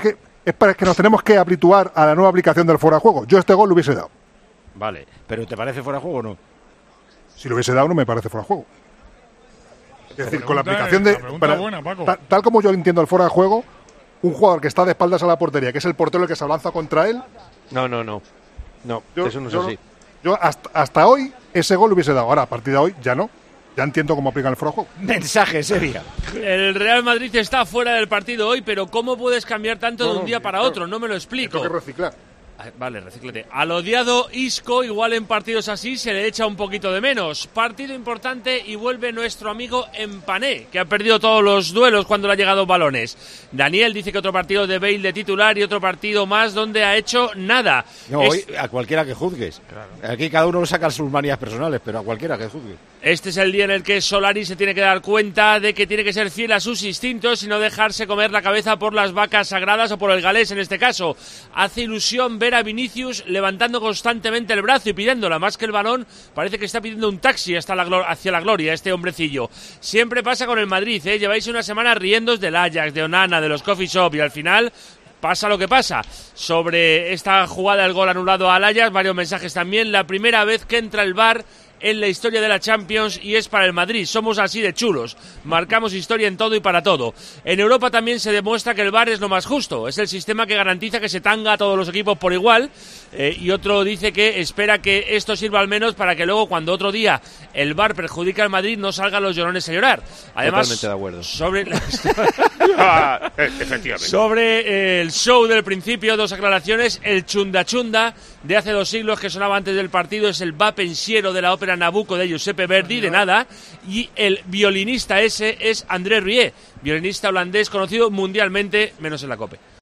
[SPEAKER 11] es para que nos tenemos que habituar a la nueva aplicación del fuera de juego. Yo este gol lo hubiese dado.
[SPEAKER 7] Vale, pero ¿te parece fuera de juego o no?
[SPEAKER 11] Si lo hubiese dado no me parece fuera de juego. Es decir, con la aplicación de... Tal como yo entiendo el fuera de juego, un jugador que está de espaldas a la portería, que es el portero el que se avanza contra él...
[SPEAKER 4] No, eso no es así.
[SPEAKER 11] Yo hasta hoy ese gol lo hubiese dado. Ahora, a partir de hoy, ya no. Ya entiendo cómo aplican el fuera de juego.
[SPEAKER 7] Mensaje, Sevilla.
[SPEAKER 12] El Real Madrid está fuera del partido hoy, pero ¿cómo puedes cambiar tanto de un día para otro? No me lo explico.
[SPEAKER 11] Tengo que reciclar.
[SPEAKER 12] Vale, recíclate. Al odiado Isco, igual en partidos así se le echa un poquito de menos. Partido importante y vuelve nuestro amigo Empané, que ha perdido todos los duelos cuando le han llegado balones. Daniel dice que otro partido de Bale de titular y otro partido más donde ha hecho nada.
[SPEAKER 7] No, hoy a cualquiera que juzgues. Claro. Aquí cada uno saca sus manías personales, pero a cualquiera que juzgue.
[SPEAKER 12] Este es el día en el que Solari se tiene que dar cuenta de que tiene que ser fiel a sus instintos y no dejarse comer la cabeza por las vacas sagradas o por el galés en este caso. Hace ilusión ver a Vinicius levantando constantemente el brazo y pidiéndola, más que el balón, parece que está pidiendo un taxi hacia la gloria este hombrecillo. Siempre pasa con el Madrid, lleváis una semana riéndos del Ajax, de Onana, de los coffee shop y al final... pasa lo que pasa. Sobre esta jugada del gol anulado al Ajax, varios mensajes también. La primera vez que entra el VAR en la historia de la Champions y es para el Madrid. Somos así de chulos. Marcamos historia en todo y para todo. En Europa también se demuestra que el VAR es lo más justo. Es el sistema que garantiza que se tanga a todos los equipos por igual. Y otro dice que espera que esto sirva al menos para que luego cuando otro día el VAR perjudica al Madrid no salgan los llorones a llorar. Además,
[SPEAKER 4] totalmente de acuerdo.
[SPEAKER 2] Efectivamente.
[SPEAKER 12] Sobre el show del principio, dos aclaraciones. El chunda chunda de hace 2 siglos que sonaba antes del partido es el va pensiero de la ópera Nabucco de Giuseppe Verdi, de nada, y el violinista ese es André Rieu, violinista holandés conocido mundialmente, menos en la COPE.